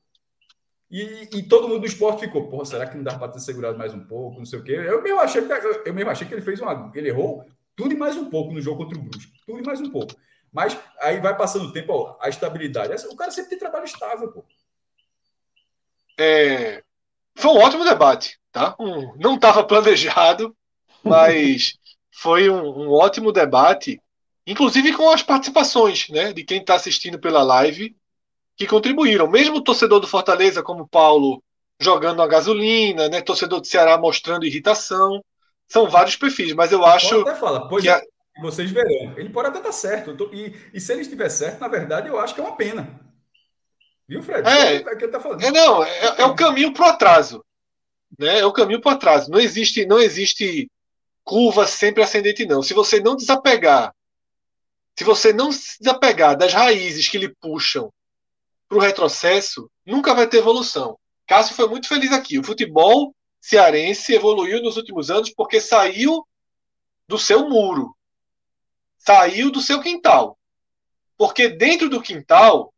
E todo mundo do esporte ficou, porra, será que não dá para ter segurado mais um pouco, não sei o quê. Eu mesmo achei que ele errou tudo e mais um pouco no jogo contra o Brusque. Tudo e mais um pouco. Mas aí vai passando o tempo, ó, a estabilidade. O cara sempre tem trabalho estável, pô. Foi um ótimo debate, tá? Não estava planejado, mas foi um ótimo debate, inclusive com as participações, né, de quem está assistindo pela live, que contribuíram. Mesmo o torcedor do Fortaleza, como o Paulo, jogando a gasolina, né, torcedor do Ceará mostrando irritação. São vários perfis, mas eu acho até fala, pois que vocês verão. Ele pode até estar certo. E se ele estiver certo, na verdade, eu acho que é uma pena. Viu, Fred? Só que ele tá falando. É o caminho para o atraso. Né? É o caminho para o atraso. Não existe curva sempre ascendente, não. Se você não se desapegar das raízes que lhe puxam para o retrocesso, nunca vai ter evolução. Cássio foi muito feliz aqui. O futebol cearense evoluiu nos últimos anos porque saiu do seu muro, saiu do seu quintal. Porque dentro do quintal,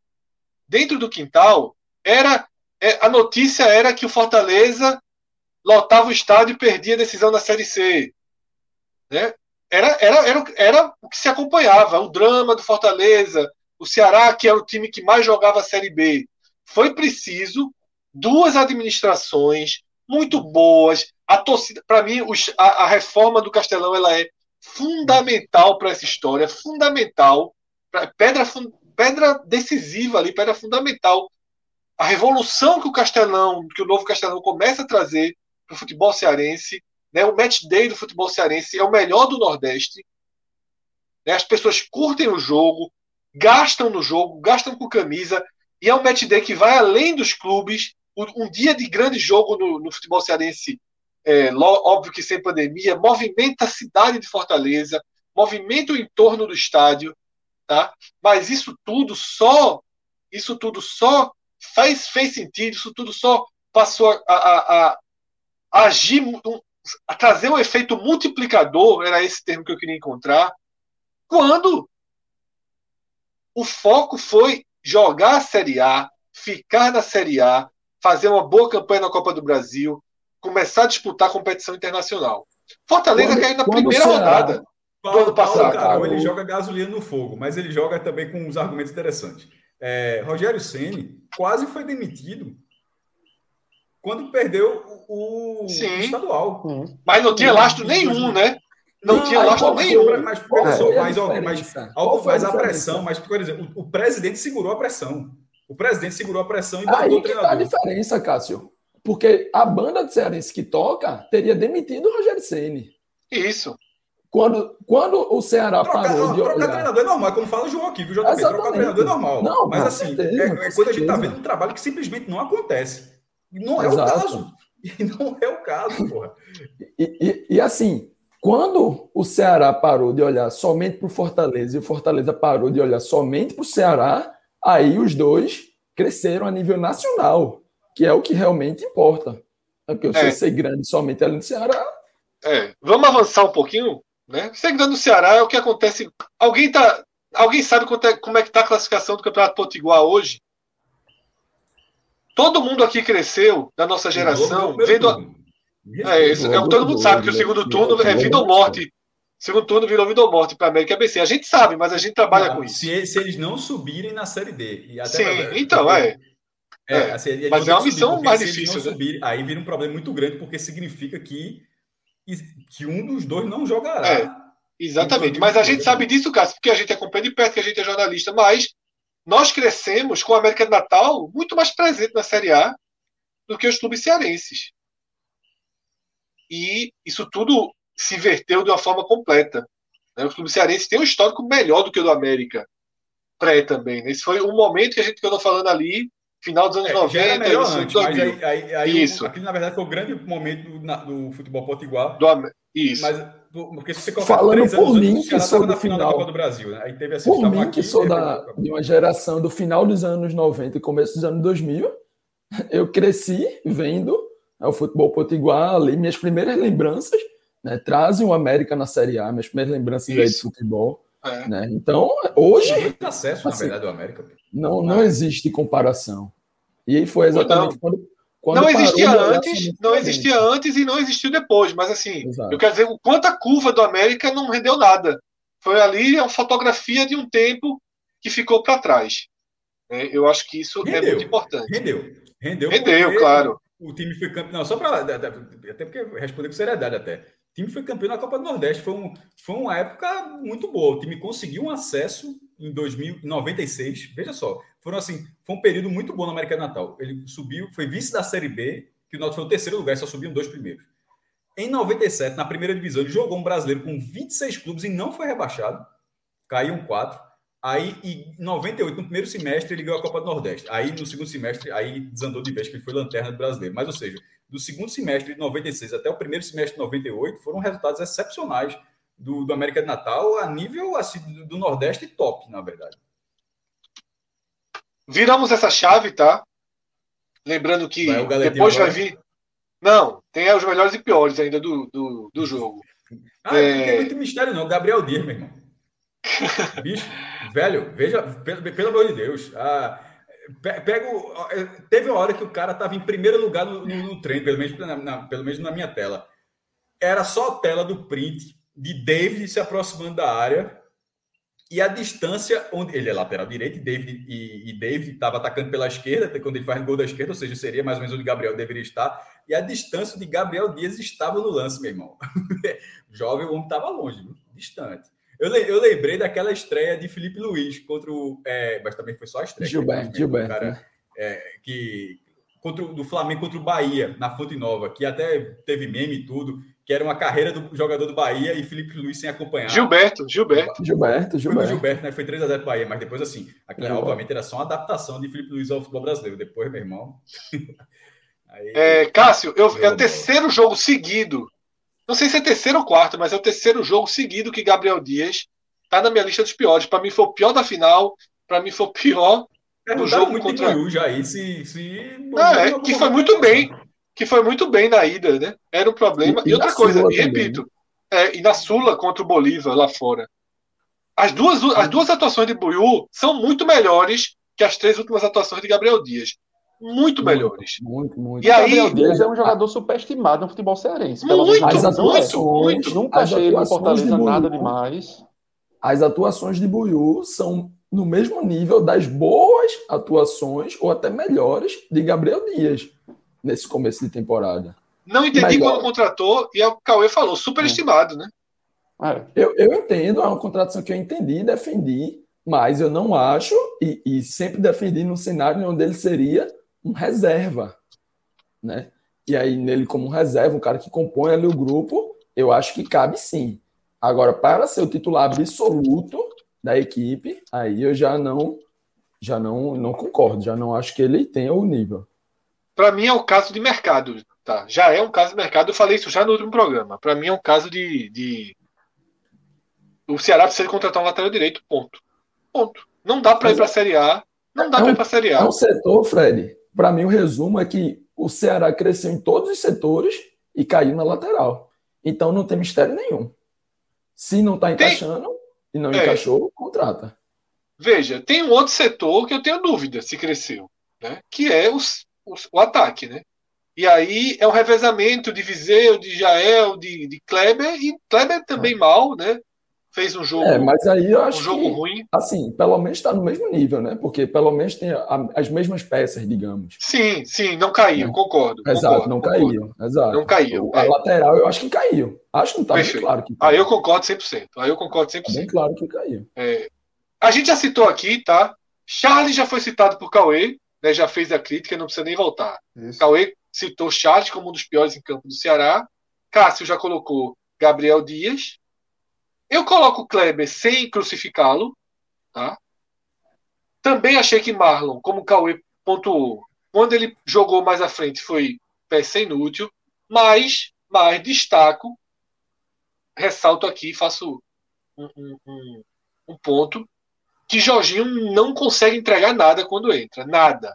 a notícia era que o Fortaleza lotava o estádio e perdia a decisão da Série C. Né? Era o que se acompanhava, o drama do Fortaleza, o Ceará, que era o time que mais jogava a Série B. Foi preciso duas administrações muito boas. A torcida, para mim, a reforma do Castelão ela é fundamental para essa história, fundamental, pedra decisiva ali, pedra fundamental. A revolução que o novo Castelão começa a trazer para o futebol cearense, né? O match day do futebol cearense é o melhor do Nordeste. Né? As pessoas curtem o jogo, gastam no jogo, gastam com camisa, e é um match day que vai além dos clubes. Um dia de grande jogo no futebol cearense, óbvio que sem pandemia, movimenta a cidade de Fortaleza, movimenta o entorno do estádio, tá? Mas isso tudo só fez sentido, isso tudo só passou a agir, a trazer um efeito multiplicador, era esse termo que eu queria encontrar, quando o foco foi jogar a Série A, ficar na Série A, fazer uma boa campanha na Copa do Brasil, começar a disputar a competição internacional. Fortaleza caiu na primeira rodada do ano passado. Paulo, ele joga gasolina no fogo, mas ele joga também com uns argumentos interessantes. Rogério Ceni quase foi demitido quando perdeu o estadual. Mas não tinha lastro nenhum, né? Não tinha lastro nenhum. Mas a pressão, mas, por exemplo, o presidente segurou a pressão. O presidente segurou a pressão e botou o treinador. Tá a diferença, Cássio. Porque a banda de cearense que toca teria demitido o Rogério Ceni. Isso. Quando o Ceará parou de olhar... Trocar treinador é normal, como fala o João aqui, viu, JP? Trocar treinador é normal. Não, mas assim, quando a gente está vendo um trabalho que simplesmente não acontece. Não é o caso. Não é o caso, porra. E assim, quando o Ceará parou de olhar somente para o Fortaleza e o Fortaleza parou de olhar somente para o Ceará, aí os dois cresceram a nível nacional, que é o que realmente importa. É porque você ser grande somente ali no Ceará... Vamos avançar um pouquinho, né? Ser grande no Ceará é o que acontece... Alguém sabe como é que está a classificação do Campeonato Potiguar hoje? Todo mundo aqui cresceu, da nossa geração, vendo... todo mundo sabe que o segundo turno é vida ou morte. Segundo turno virou vida ou morte para a América ABC. A gente sabe, mas a gente trabalha com isso. Se eles não subirem na Série D. E até mas é uma missão mais difícil. Subirem, aí vira um problema muito grande, porque significa que um dos dois não jogará. Exatamente. Mas a gente sabe disso, Cássio, porque a gente acompanha de perto, que a gente é jornalista. Mas nós crescemos com a América de Natal muito mais presente na Série A do que os clubes cearenses. E isso tudo se inverteu de uma forma completa. Né? Os clubes cearenses têm um histórico melhor do que o do América. Pré também. Né? Esse foi um momento que eu estou falando ali, final dos anos 90, início de 2000. Mas isso. Aquilo, na verdade, foi o grande momento do futebol potiguar. Isso. Mas, porque se você colocar falando 3 anos por mim, antes, que sou na do final da final Copa do Brasil. Né? Aí teve essa por mim, que sou de uma geração do final dos anos 90 e começo dos anos 2000, eu cresci vendo o futebol potiguar ali. Minhas primeiras lembranças, né, trazem o América na Série A, minhas primeiras lembranças aí de futebol. Né? Então, hoje... Tem acesso, assim, na verdade, do América. Não existe comparação. E aí foi exatamente quando não existia antes e não existiu depois. Mas assim, eu quero dizer, o quanto a curva do América não rendeu nada. Foi ali uma fotografia de um tempo que ficou para trás. Eu acho que isso é muito importante. Rendeu, claro. O time foi campeão. Não, só para. Até porque responder com seriedade até. O time foi campeão na Copa do Nordeste. Foi uma época muito boa. O time conseguiu um acesso em 1996. Veja só. Foi um período muito bom na América do Natal. Ele subiu, foi vice da Série B, que o Náutico foi o terceiro lugar, só subiu os 2 primeiros. Em 97, na primeira divisão, ele jogou um brasileiro com 26 clubes e não foi rebaixado. Caiu 4. Aí, em 98, no primeiro semestre, ele ganhou a Copa do Nordeste. Aí, no segundo semestre, aí desandou de vez, que ele foi lanterna do brasileiro. Mas, ou seja, do segundo semestre de 96 até o primeiro semestre de 98, foram resultados excepcionais do América do Natal, a nível assim, do Nordeste top, na verdade. Viramos essa chave, tá? Lembrando que depois vai vir... Não, tem os melhores e piores ainda do jogo. Não tem muito mistério, não. Gabriel Dias, meu irmão. Bicho, velho, veja, pelo amor de Deus. Teve uma hora que o cara estava em primeiro lugar no treino, pelo menos na minha tela. Era só a tela do print de David se aproximando da área e a distância onde ele é lateral direito e David estava atacando pela esquerda, quando ele faz gol da esquerda, ou seja, seria mais ou menos onde Gabriel deveria estar, e a distância de Gabriel Dias estava no lance, meu irmão. Jovem, o homem estava longe, distante. Eu lembrei daquela estreia de Felipe Luiz contra o... mas também foi só a estreia. Gilberto. Cara, do Flamengo contra o Bahia, na Fonte Nova, que até teve meme e tudo, que era uma carreira do jogador do Bahia e Felipe Luiz sem acompanhar. Gilberto. Foi o Gilberto, né? Foi 3-0 pro Bahia, mas depois, assim, aquilo, obviamente, era só uma adaptação de Felipe Luiz ao futebol brasileiro. Depois, meu irmão... Cássio, é o terceiro jogo seguido. Não sei se é terceiro ou quarto, mas é o terceiro jogo seguido que Gabriel Dias tá na minha lista dos piores. Para mim foi o pior da final, para mim foi o pior do jogo muito contra o já aí, que foi muito bem, na ida, né? Era um problema. E outra coisa, e repito, e na Sula contra o Bolívar lá fora. As duas atuações de Buiú são muito melhores que as 3 últimas atuações de Gabriel Dias. Muito melhores. Muito. E aí, Gabriel Dias é um jogador superestimado no futebol cearense. Muito. Nunca achei ele no Fortaleza nada demais. As atuações de Buiú são no mesmo nível das boas atuações, ou até melhores, de Gabriel Dias nesse começo de temporada. Não entendi quando contratou, e o Cauê falou, superestimado, né? Eu entendo, é uma contratação que eu entendi, defendi, mas eu não acho, e sempre defendi no cenário onde ele seria um reserva, né? E aí, nele como reserva, um cara que compõe ali o grupo, eu acho que cabe sim. Agora, para ser o titular absoluto da equipe, aí eu já não concordo, já não acho que ele tenha o nível. Para mim é um caso de mercado, tá? Já é um caso de mercado, eu falei isso já no último programa. Para mim é um caso de... O Ceará precisa contratar um lateral direito, ponto. Não dá para ir para a Série A. É um setor, Fred. Para mim, o resumo é que o Ceará cresceu em todos os setores e caiu na lateral. Então, não tem mistério nenhum. Se não está encaixando e não encaixou, contrata. Veja, tem um outro setor que eu tenho dúvida se cresceu, né? Que é o ataque, né? E aí é um revezamento de Viseu, de Jael, de Kleber, e Kleber também mal, né? Fez um jogo, mas aí eu acho que, ruim. Assim, pelo menos está no mesmo nível, né? Porque pelo menos tem as mesmas peças, digamos. Sim, não caiu, concordo. Exato, não caiu. Exato. Não caiu. A lateral eu acho que caiu. Acho que não está bem claro que caiu. Aí eu concordo 100%. Tá bem claro que caiu. A gente já citou aqui, tá? Charles já foi citado por Cauê, né? Já fez a crítica, não precisa nem voltar. Isso. Cauê citou Charles como um dos piores em campo do Ceará. Cássio já colocou Gabriel Dias. Eu coloco o Kleber sem crucificá-lo, tá? Também achei que Marlon, como o Cauê pontuou, quando ele jogou mais à frente foi peça inútil, mas destaco, ressalto aqui, faço um ponto, que Jorginho não consegue entregar nada quando entra. Nada.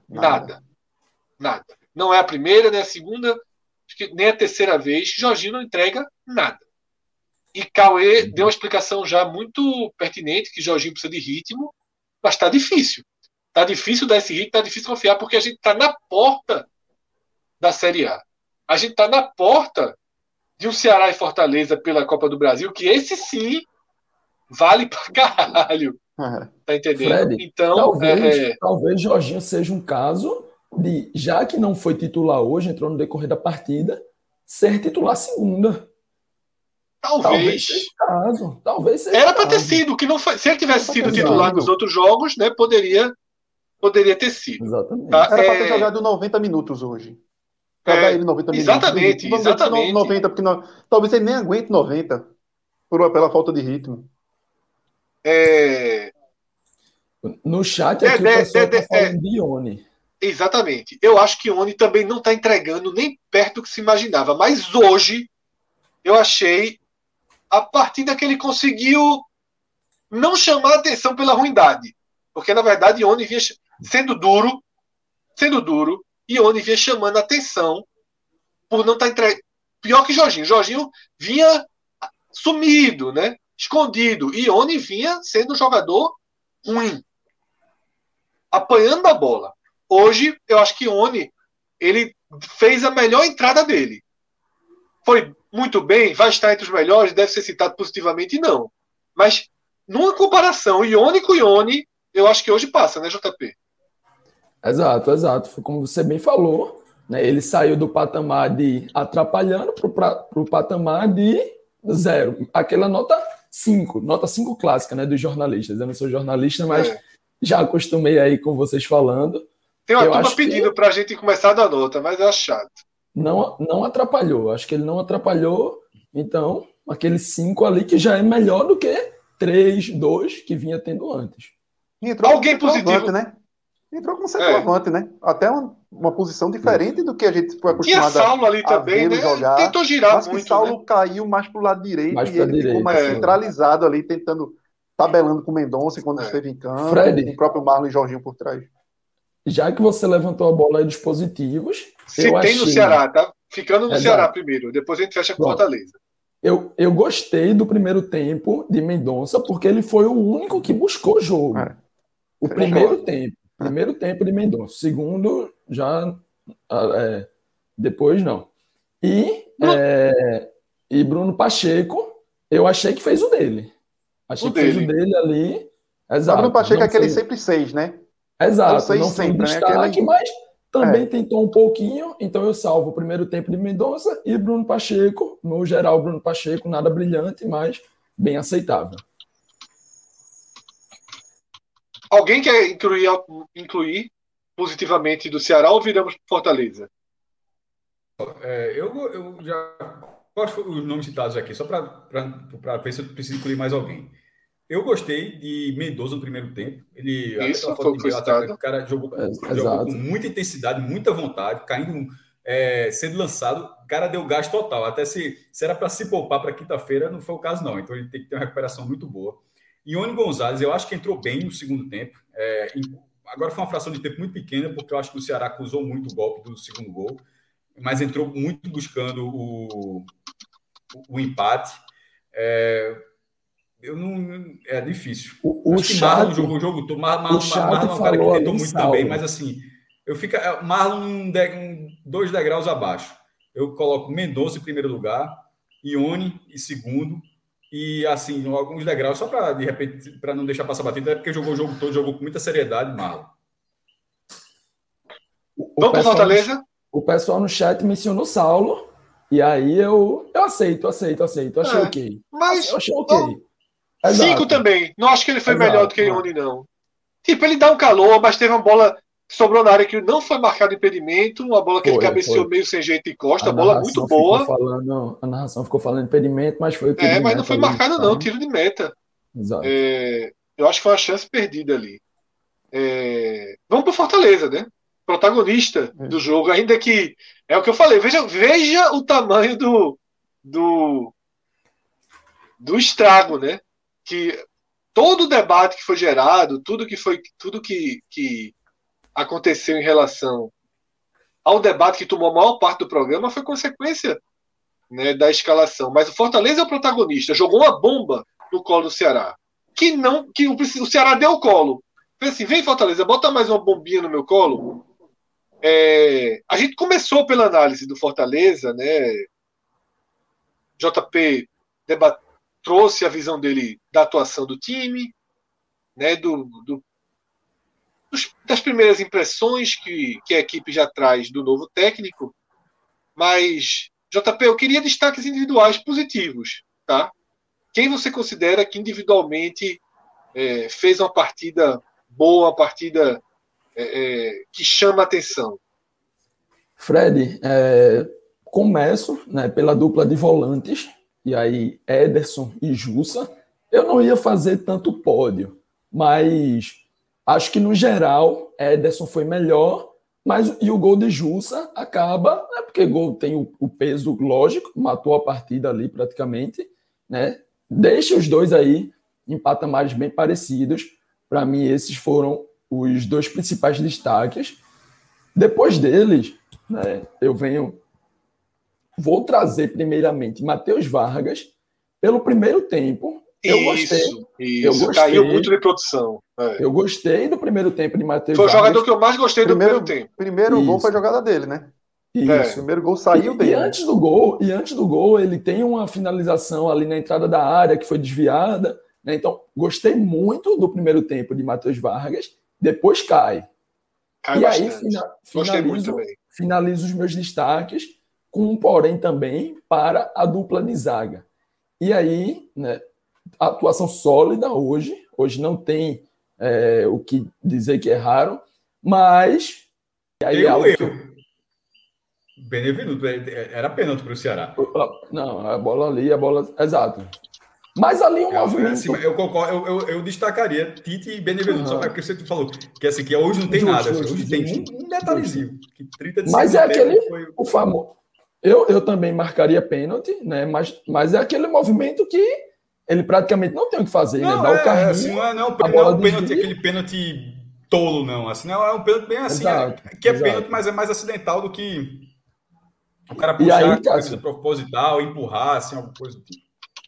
Não é a primeira, nem a segunda, nem a terceira vez. Jorginho não entrega nada. E Cauê deu uma explicação já muito pertinente, que Jorginho precisa de ritmo, mas está difícil. Está difícil dar esse ritmo, está difícil confiar, porque a gente está na porta da Série A. A gente está na porta de um Ceará e Fortaleza pela Copa do Brasil, que esse sim vale pra caralho. Tá entendendo? Fred, então, talvez Jorginho seja um caso de, já que não foi titular hoje, entrou no decorrer da partida, ser titular segunda. Talvez seja o caso. Talvez seja Era o para ter caso. sido, que não foi. Se ele tivesse sido ter titular sido. nos outros jogos, né, poderia ter sido. Exatamente. Tá? Era para ter jogado 90 minutos hoje. Para dar ele 90 minutos. Exatamente, Vamos dizer exatamente. 90, porque talvez ele nem aguente 90 pela falta de ritmo. No chat aqui o pessoal está falando de Ione. Exatamente. Eu acho que o Ione também não está entregando nem perto do que se imaginava. Mas hoje, eu achei, a partida que ele conseguiu não chamar a atenção pela ruindade. Porque, na verdade, Ione vinha sendo duro, Ione vinha chamando a atenção por não estar entregando. Pior que Jorginho. Jorginho vinha sumido, né? Escondido. Ione vinha sendo um jogador ruim. Apanhando a bola. Hoje, eu acho que Ione, ele fez a melhor entrada dele. Foi muito bem, vai estar entre os melhores, deve ser citado positivamente, não. Mas, numa comparação, Ione com Ione, eu acho que hoje passa, né, JP? Exato. Foi como você bem falou, né? Ele saiu do patamar de atrapalhando para o patamar de 0. Aquela nota 5 clássica, né, dos jornalistas. Eu não sou jornalista, mas já acostumei aí com vocês falando. Tem uma turma pedindo para a gente começar a dar nota, mas eu acho chato. Não atrapalhou. Acho que ele não atrapalhou. Então, aquele 5 ali que já é melhor do que 3, 2 que vinha tendo antes. Alguém positivo, né? Entrou com centroavante, né? Até uma posição diferente do que a gente foi acostumado Tinha Saulo ali também, né? Jogar. Tentou girar mas muito, que Saulo né? caiu mais pro lado direito e ele ficou mais centralizado ali, tentando tabelando com o Mendonça quando esteve em campo, Fred, com o próprio Marlon e Jorginho por trás. Já que você levantou a bola aí dos positivos... Se tem no Ceará, tá? Ficando no Ceará primeiro, depois a gente fecha com Fortaleza. Eu gostei do primeiro tempo de Mendonça, porque ele foi o único que buscou jogo. O primeiro tempo de Mendonça. O segundo, já... depois, não. E Bruno Pacheco, eu achei que fez o dele. Fez o dele ali. Exato. Bruno Pacheco é aquele sempre 6, né? Exato, não foi um destaque, mas também tentou um pouquinho, então eu salvo o primeiro tempo de Mendonça e Bruno Pacheco, no geral Bruno Pacheco, nada brilhante, mas bem aceitável. Alguém quer incluir positivamente do Ceará ou viramos para Fortaleza? Eu já... Quais foram os nomes citados aqui, só para ver se eu preciso incluir mais alguém. Eu gostei de Mendonça no primeiro tempo. Ele, isso, até foto de ataque, o cara jogou com muita intensidade, muita vontade, caindo, sendo lançado. O cara deu gás total. Até se era para se poupar para quinta-feira, não foi o caso, não. Então ele tem que ter uma recuperação muito boa. Ione Gonzalez, eu acho que entrou bem no segundo tempo. Agora foi uma fração de tempo muito pequena, porque eu acho que o Ceará acusou muito o golpe do segundo gol, mas entrou muito buscando o empate. É difícil. O Marlon jogou o jogo todo. Marlon é um cara que tentou muito também, mas assim, Marlon 2 degraus abaixo. Eu coloco Mendonça em primeiro lugar, Ione em segundo, e assim, alguns degraus, só para de repente, para não deixar passar batida, porque jogou o jogo todo, jogou com muita seriedade, Marlon. Vamos para Fortaleza? O pessoal no chat mencionou Saulo, e aí eu aceito. Achei ok. Mas eu achei ok. 5 também. Não acho que ele foi melhor do que o Ione, não. Tipo, ele dá um calor, mas teve uma bola que sobrou na área que não foi marcado impedimento, uma bola que ele cabeceou meio sem jeito e costa, bola muito boa. A narração ficou falando impedimento, mas foi o que mas não foi marcado não, tiro de meta. Exato. Eu acho que foi uma chance perdida ali. Vamos para Fortaleza, né? Protagonista do jogo, ainda que é o que eu falei, veja o tamanho do estrago, né? Que todo o debate que foi gerado, tudo que aconteceu em relação ao debate que tomou a maior parte do programa foi consequência, né, da escalação. Mas o Fortaleza é o protagonista, jogou uma bomba no colo do Ceará, que o Ceará deu o colo. Fez assim, vem Fortaleza, bota mais uma bombinha no meu colo. A gente começou pela análise do Fortaleza, né? JP trouxe a visão dele da atuação do time, né? Dos das primeiras impressões que a equipe já traz do novo técnico, mas, JP, eu queria destaques individuais positivos, tá? Quem você considera que individualmente fez uma partida boa, uma partida que chama a atenção? Fred, começo, né, pela dupla de volantes, e aí Ederson e Jussa. Eu não ia fazer tanto pódio, mas acho que no geral Ederson foi melhor, e o gol de Jussa acaba, né, porque gol tem o peso lógico, matou a partida ali praticamente, né? Deixa os dois aí em patamares bem parecidos. Para mim, esses foram os dois principais destaques. Depois deles, né, vou trazer primeiramente Matheus Vargas. Pelo primeiro tempo, eu gostei. Isso, caiu muito de produção. Eu gostei do primeiro tempo de Matheus Foi Vargas. o jogador que eu mais gostei do primeiro tempo. Primeiro gol foi a jogada dele, né? Isso. O primeiro gol saiu dele. E antes do gol, ele tem uma finalização ali na entrada da área que foi desviada, né? Então, gostei muito do primeiro tempo de Matheus Vargas. Depois cai. Cai e bastante. Aí finalizo os meus destaques com um porém também para a dupla de zaga. E aí, né, atuação sólida hoje. Hoje não tem o que dizer que erraram, mas... Aí Benevenuto, era pênalti para o Ceará. Não, a bola... Exato. Mas ali o movimento... Assim, eu concordo, eu destacaria Tite e Benevenuto, só porque você falou que, assim, que hoje não tem nada. Hoje tem um detalhezinho. Que 30 de mas é aquele... O famoso... Eu também marcaria pênalti, né? Mas é aquele movimento que ele praticamente não tem o que fazer, não, né? Dá o carrinho, assim, não é um pênalti, aquele pênalti tolo, não. Assim, não é um pênalti bem assim, exato. Pênalti, mas é mais acidental do que o cara puxar a cabeça proposital, empurrar, assim, alguma coisa do tipo.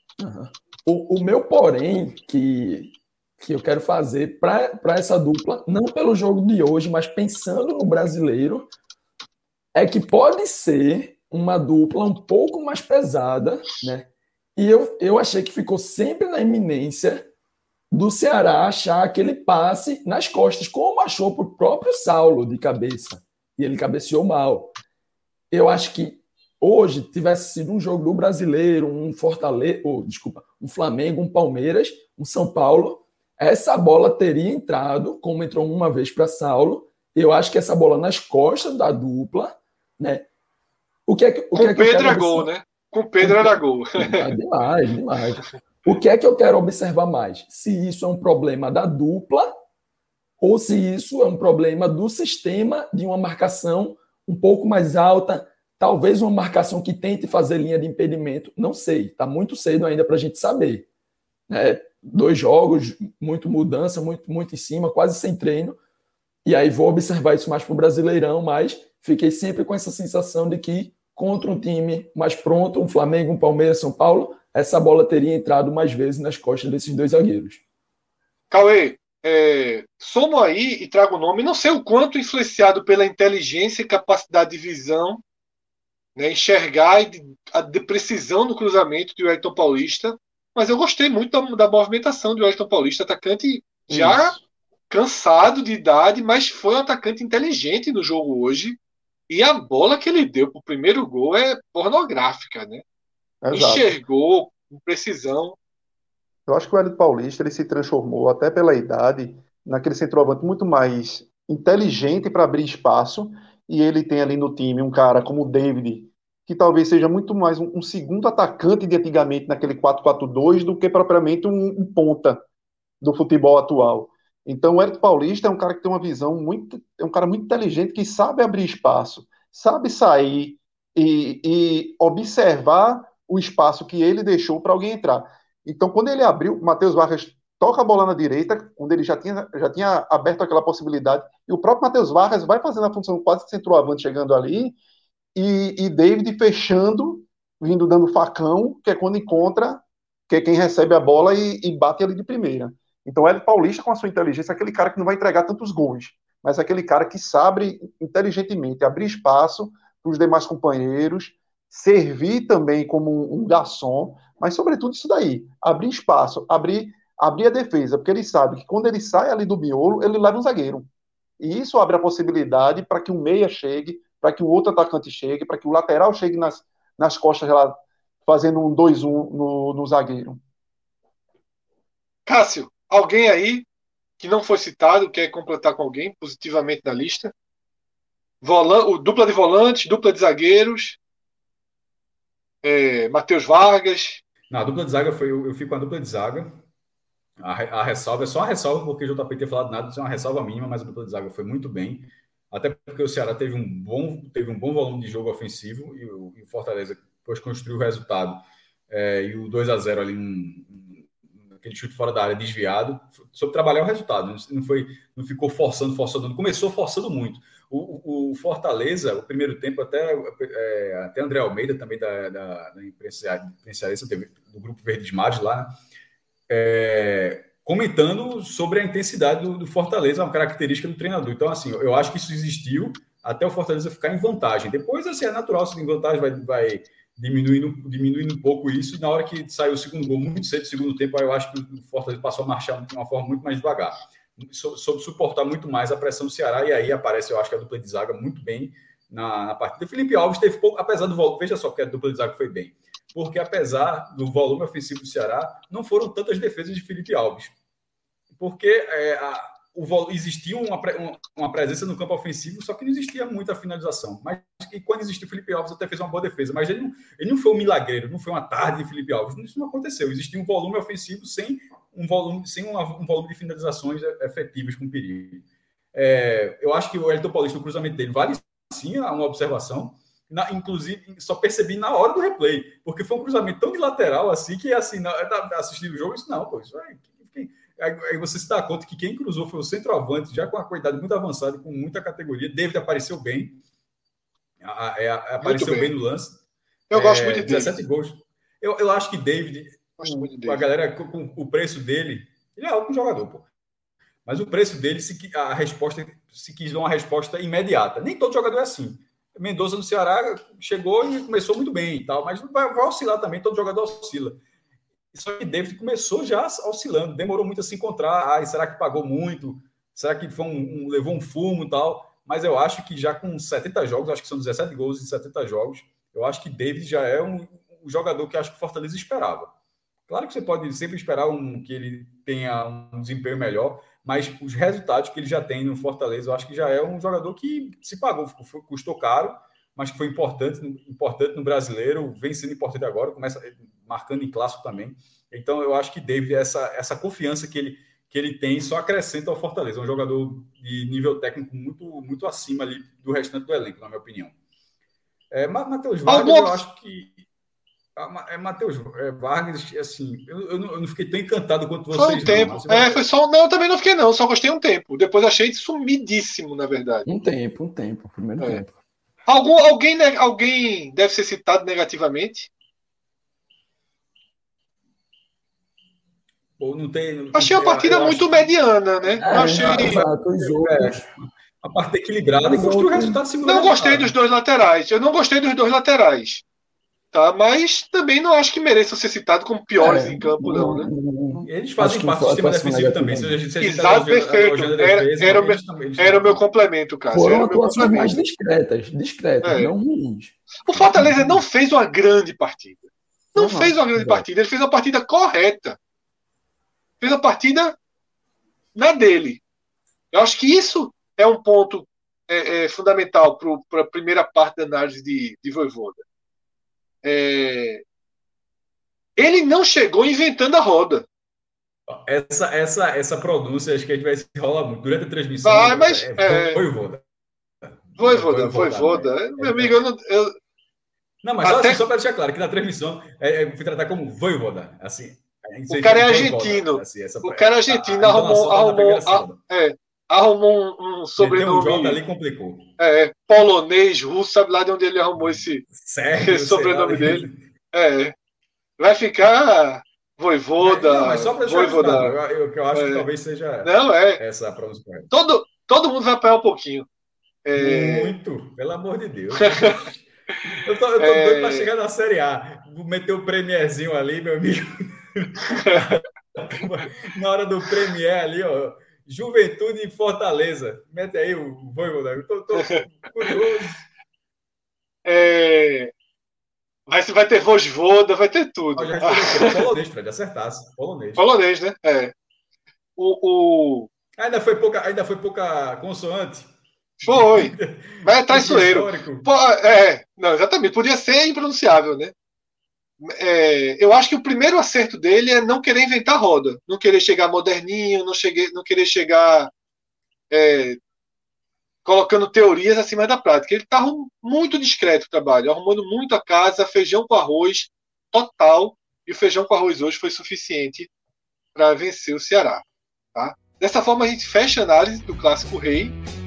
O meu porém que eu quero fazer para essa dupla, não pelo jogo de hoje, mas pensando no brasileiro, é que pode ser uma dupla um pouco mais pesada, né? E eu achei que ficou sempre na iminência do Ceará achar aquele passe nas costas, como achou para o próprio Saulo de cabeça. E ele cabeceou mal. Eu acho que hoje tivesse sido um jogo do brasileiro, um Flamengo, um Palmeiras, um São Paulo, essa bola teria entrado, como entrou uma vez para Saulo. Eu acho que essa bola nas costas da dupla, né? Com Pedro é gol, né? Com Pedro era gol. Demais. O que é que eu quero observar mais? Se isso é um problema da dupla ou se isso é um problema do sistema de uma marcação um pouco mais alta, talvez uma marcação que tente fazer linha de impedimento, não sei, está muito cedo ainda para a gente saber. 2 jogos, muito mudança, muito em cima, quase sem treino, e aí vou observar isso mais para o Brasileirão, mas fiquei sempre com essa sensação de que contra um time mais pronto, um Flamengo, um Palmeiras, São Paulo, essa bola teria entrado mais vezes nas costas desses 2 zagueiros. Cauê, somo aí e trago o nome, não sei o quanto influenciado pela inteligência e capacidade de visão, né, enxergar e de precisão no cruzamento de Wellington Paulista, mas eu gostei muito da movimentação de Wellington Paulista, atacante já cansado de idade, mas foi um atacante inteligente no jogo hoje. E a bola que ele deu pro primeiro gol é pornográfica, né? Exato. Enxergou com precisão. Eu acho que o Wellington Paulista ele se transformou, até pela idade, naquele centroavante muito mais inteligente para abrir espaço. E ele tem ali no time um cara como o David, que talvez seja muito mais um segundo atacante de antigamente naquele 4-4-2 do que propriamente um ponta do futebol atual. Então, o Wellington Paulista é um cara que tem uma visão é um cara muito inteligente, que sabe abrir espaço, sabe sair e observar o espaço que ele deixou para alguém entrar. Então, quando ele abriu, o Matheus Vargas toca a bola na direita, onde ele já tinha aberto aquela possibilidade, e o próprio Matheus Vargas vai fazendo a função quase de centroavante chegando ali, e David fechando, vindo dando facão, que é quando encontra, que é quem recebe a bola e bate ali de primeira. Então, o Wellington Paulista, com a sua inteligência, é aquele cara que não vai entregar tantos gols, mas é aquele cara que sabe inteligentemente abrir espaço para os demais companheiros, servir também como um garçom, mas, sobretudo, isso daí, abrir espaço, abrir a defesa, porque ele sabe que quando ele sai ali do miolo, ele leva um zagueiro. E isso abre a possibilidade para que um meia chegue, para que o outro atacante chegue, para que o lateral chegue nas costas lá, fazendo um 2-1 no zagueiro. Cássio, alguém aí que não foi citado, quer completar com alguém positivamente na lista? Dupla de volantes, dupla de zagueiros, Matheus Vargas. Na dupla de zaga, eu fico com a dupla de zaga. A ressalva é só uma ressalva, porque o JP ter falado nada, isso é uma ressalva mínima, mas a dupla de zaga foi muito bem. Até porque o Ceará teve um bom volume de jogo ofensivo e o Fortaleza depois construiu o resultado. E o 2-0 ali, aquele chute fora da área desviado, soube trabalhar o resultado. Não ficou forçando. Não começou forçando muito. O Fortaleza, o primeiro tempo, até André Almeida, também da imprensa do Grupo Verdes Mares lá, comentando sobre a intensidade do Fortaleza, uma característica do treinador. Então, assim, eu acho que isso existiu até o Fortaleza ficar em vantagem. Depois, assim, é natural, se em vantagem vai diminuindo um pouco isso, e na hora que saiu o segundo gol muito cedo, no segundo tempo, aí eu acho que o Fortaleza passou a marchar de uma forma muito mais devagar. Soube suportar muito mais a pressão do Ceará, e aí aparece, eu acho que a dupla de zaga muito bem na partida. O Felipe Alves teve pouco, apesar do volume, veja só que a dupla de zaga foi bem, porque apesar do volume ofensivo do Ceará, não foram tantas defesas de Felipe Alves, porque existia uma presença no campo ofensivo, só que não existia muita finalização. Mas quando existiu o Felipe Alves, até fez uma boa defesa, mas ele não foi um milagreiro, não foi uma tarde de Felipe Alves, isso não aconteceu. Existia um volume ofensivo sem um volume de finalizações efetivas com perigo. Eu acho que o Elton Paulista, o cruzamento dele, vale sim uma observação. Inclusive, só percebi na hora do replay, porque foi um cruzamento tão de lateral assim, que assim, assistindo o jogo, isso não, pô, isso aí você se dá conta que quem cruzou foi o centroavante, já com uma qualidade muito avançada, com muita categoria. David apareceu bem, apareceu bem no lance. Eu gosto muito de 17 gols. Eu acho que David, a galera, com o preço dele, ele é ótimo jogador, pô. Mas o preço dele, se quis dar uma resposta imediata. Nem todo jogador é assim. Mendoza no Ceará chegou e começou muito bem e tal, mas vai oscilar também, todo jogador oscila. Só que David começou já oscilando, demorou muito a se encontrar. Será que pagou muito? Será que levou um fumo e tal? Mas eu acho que já com 70 jogos, acho que são 17 gols em 70 jogos, eu acho que David já é um jogador que acho que o Fortaleza esperava. Claro que você pode sempre esperar que ele tenha um desempenho melhor, mas os resultados que ele já tem no Fortaleza, eu acho que já é um jogador que se pagou, custou caro, mas que foi importante no brasileiro, vem sendo importante agora, começa marcando em clássico também. Então, eu acho que David, essa confiança que ele tem, só acrescenta ao Fortaleza. É um jogador de nível técnico muito, muito acima ali do restante do elenco, na minha opinião. Matheus Vargas, eu acho que... Matheus Vargas, assim, eu não fiquei tão encantado quanto vocês. Foi um tempo. Foi só... Não, eu também não fiquei, não. Só gostei um tempo. Depois achei sumidíssimo, na verdade. Um tempo. Primeiro tempo. Alguém deve ser citado negativamente? Ou não tem... Achei uma partida muito mediana, né? Achei... A parte equilibrada e construiu o resultado segundo. Não gostei dos dois laterais. Eu não gostei dos dois laterais. Tá? Mas também não acho que mereçam ser citados como piores em campo, não, né? Eles fazem parte do sistema defensivo também. Exato, perfeito. Era o meu complemento, Cássio. Foram atuações mais discretas, não ruins. O Fortaleza não fez uma grande partida. Não fez uma grande partida. Ele fez uma partida correta. Fez a partida na dele. Eu acho que isso é um ponto fundamental para a primeira parte da análise de Vojvoda. Ele não chegou inventando a roda. Essa pronúncia, acho que a gente vai se enrolar muito durante a transmissão. Voivoda. Meu amigo, eu não, mas só para deixar claro que na transmissão eu fui tratar como Voivoda, assim. O cara é argentino. Assim, o cara é argentino, arrumou um sobrenome. Um J ali complicou. Polonês, russo, sabe lá de onde ele arrumou esse sobrenome dele. Vai ficar Voivoda. Não, mas só para deixar eu acho que talvez seja essa pronúncia correta. Todo mundo vai apanhar um pouquinho. Muito, pelo amor de Deus. Eu tô doido para chegar na Série A. Vou meter o Premierzinho ali, meu amigo. Na hora do Premier ali, ó. Juventude e Fortaleza. Mete aí o Voivoda. Eu tô curioso. Vai ter Vojvoda, vai ter tudo. Polonês, Fred, acertasse. Polonês, né? Ainda foi pouca consoante. Foi. Mas é traiçoeiro. Não, exatamente. Podia ser impronunciável, né? Eu acho que o primeiro acerto dele é não querer inventar roda. Não querer chegar moderninho, não querer chegar colocando teorias acima da prática. Ele estava muito discreto o trabalho, arrumando muito a casa, feijão com arroz total, e o feijão com arroz hoje foi suficiente para vencer o Ceará. Tá? Dessa forma, a gente fecha a análise do Clássico Rei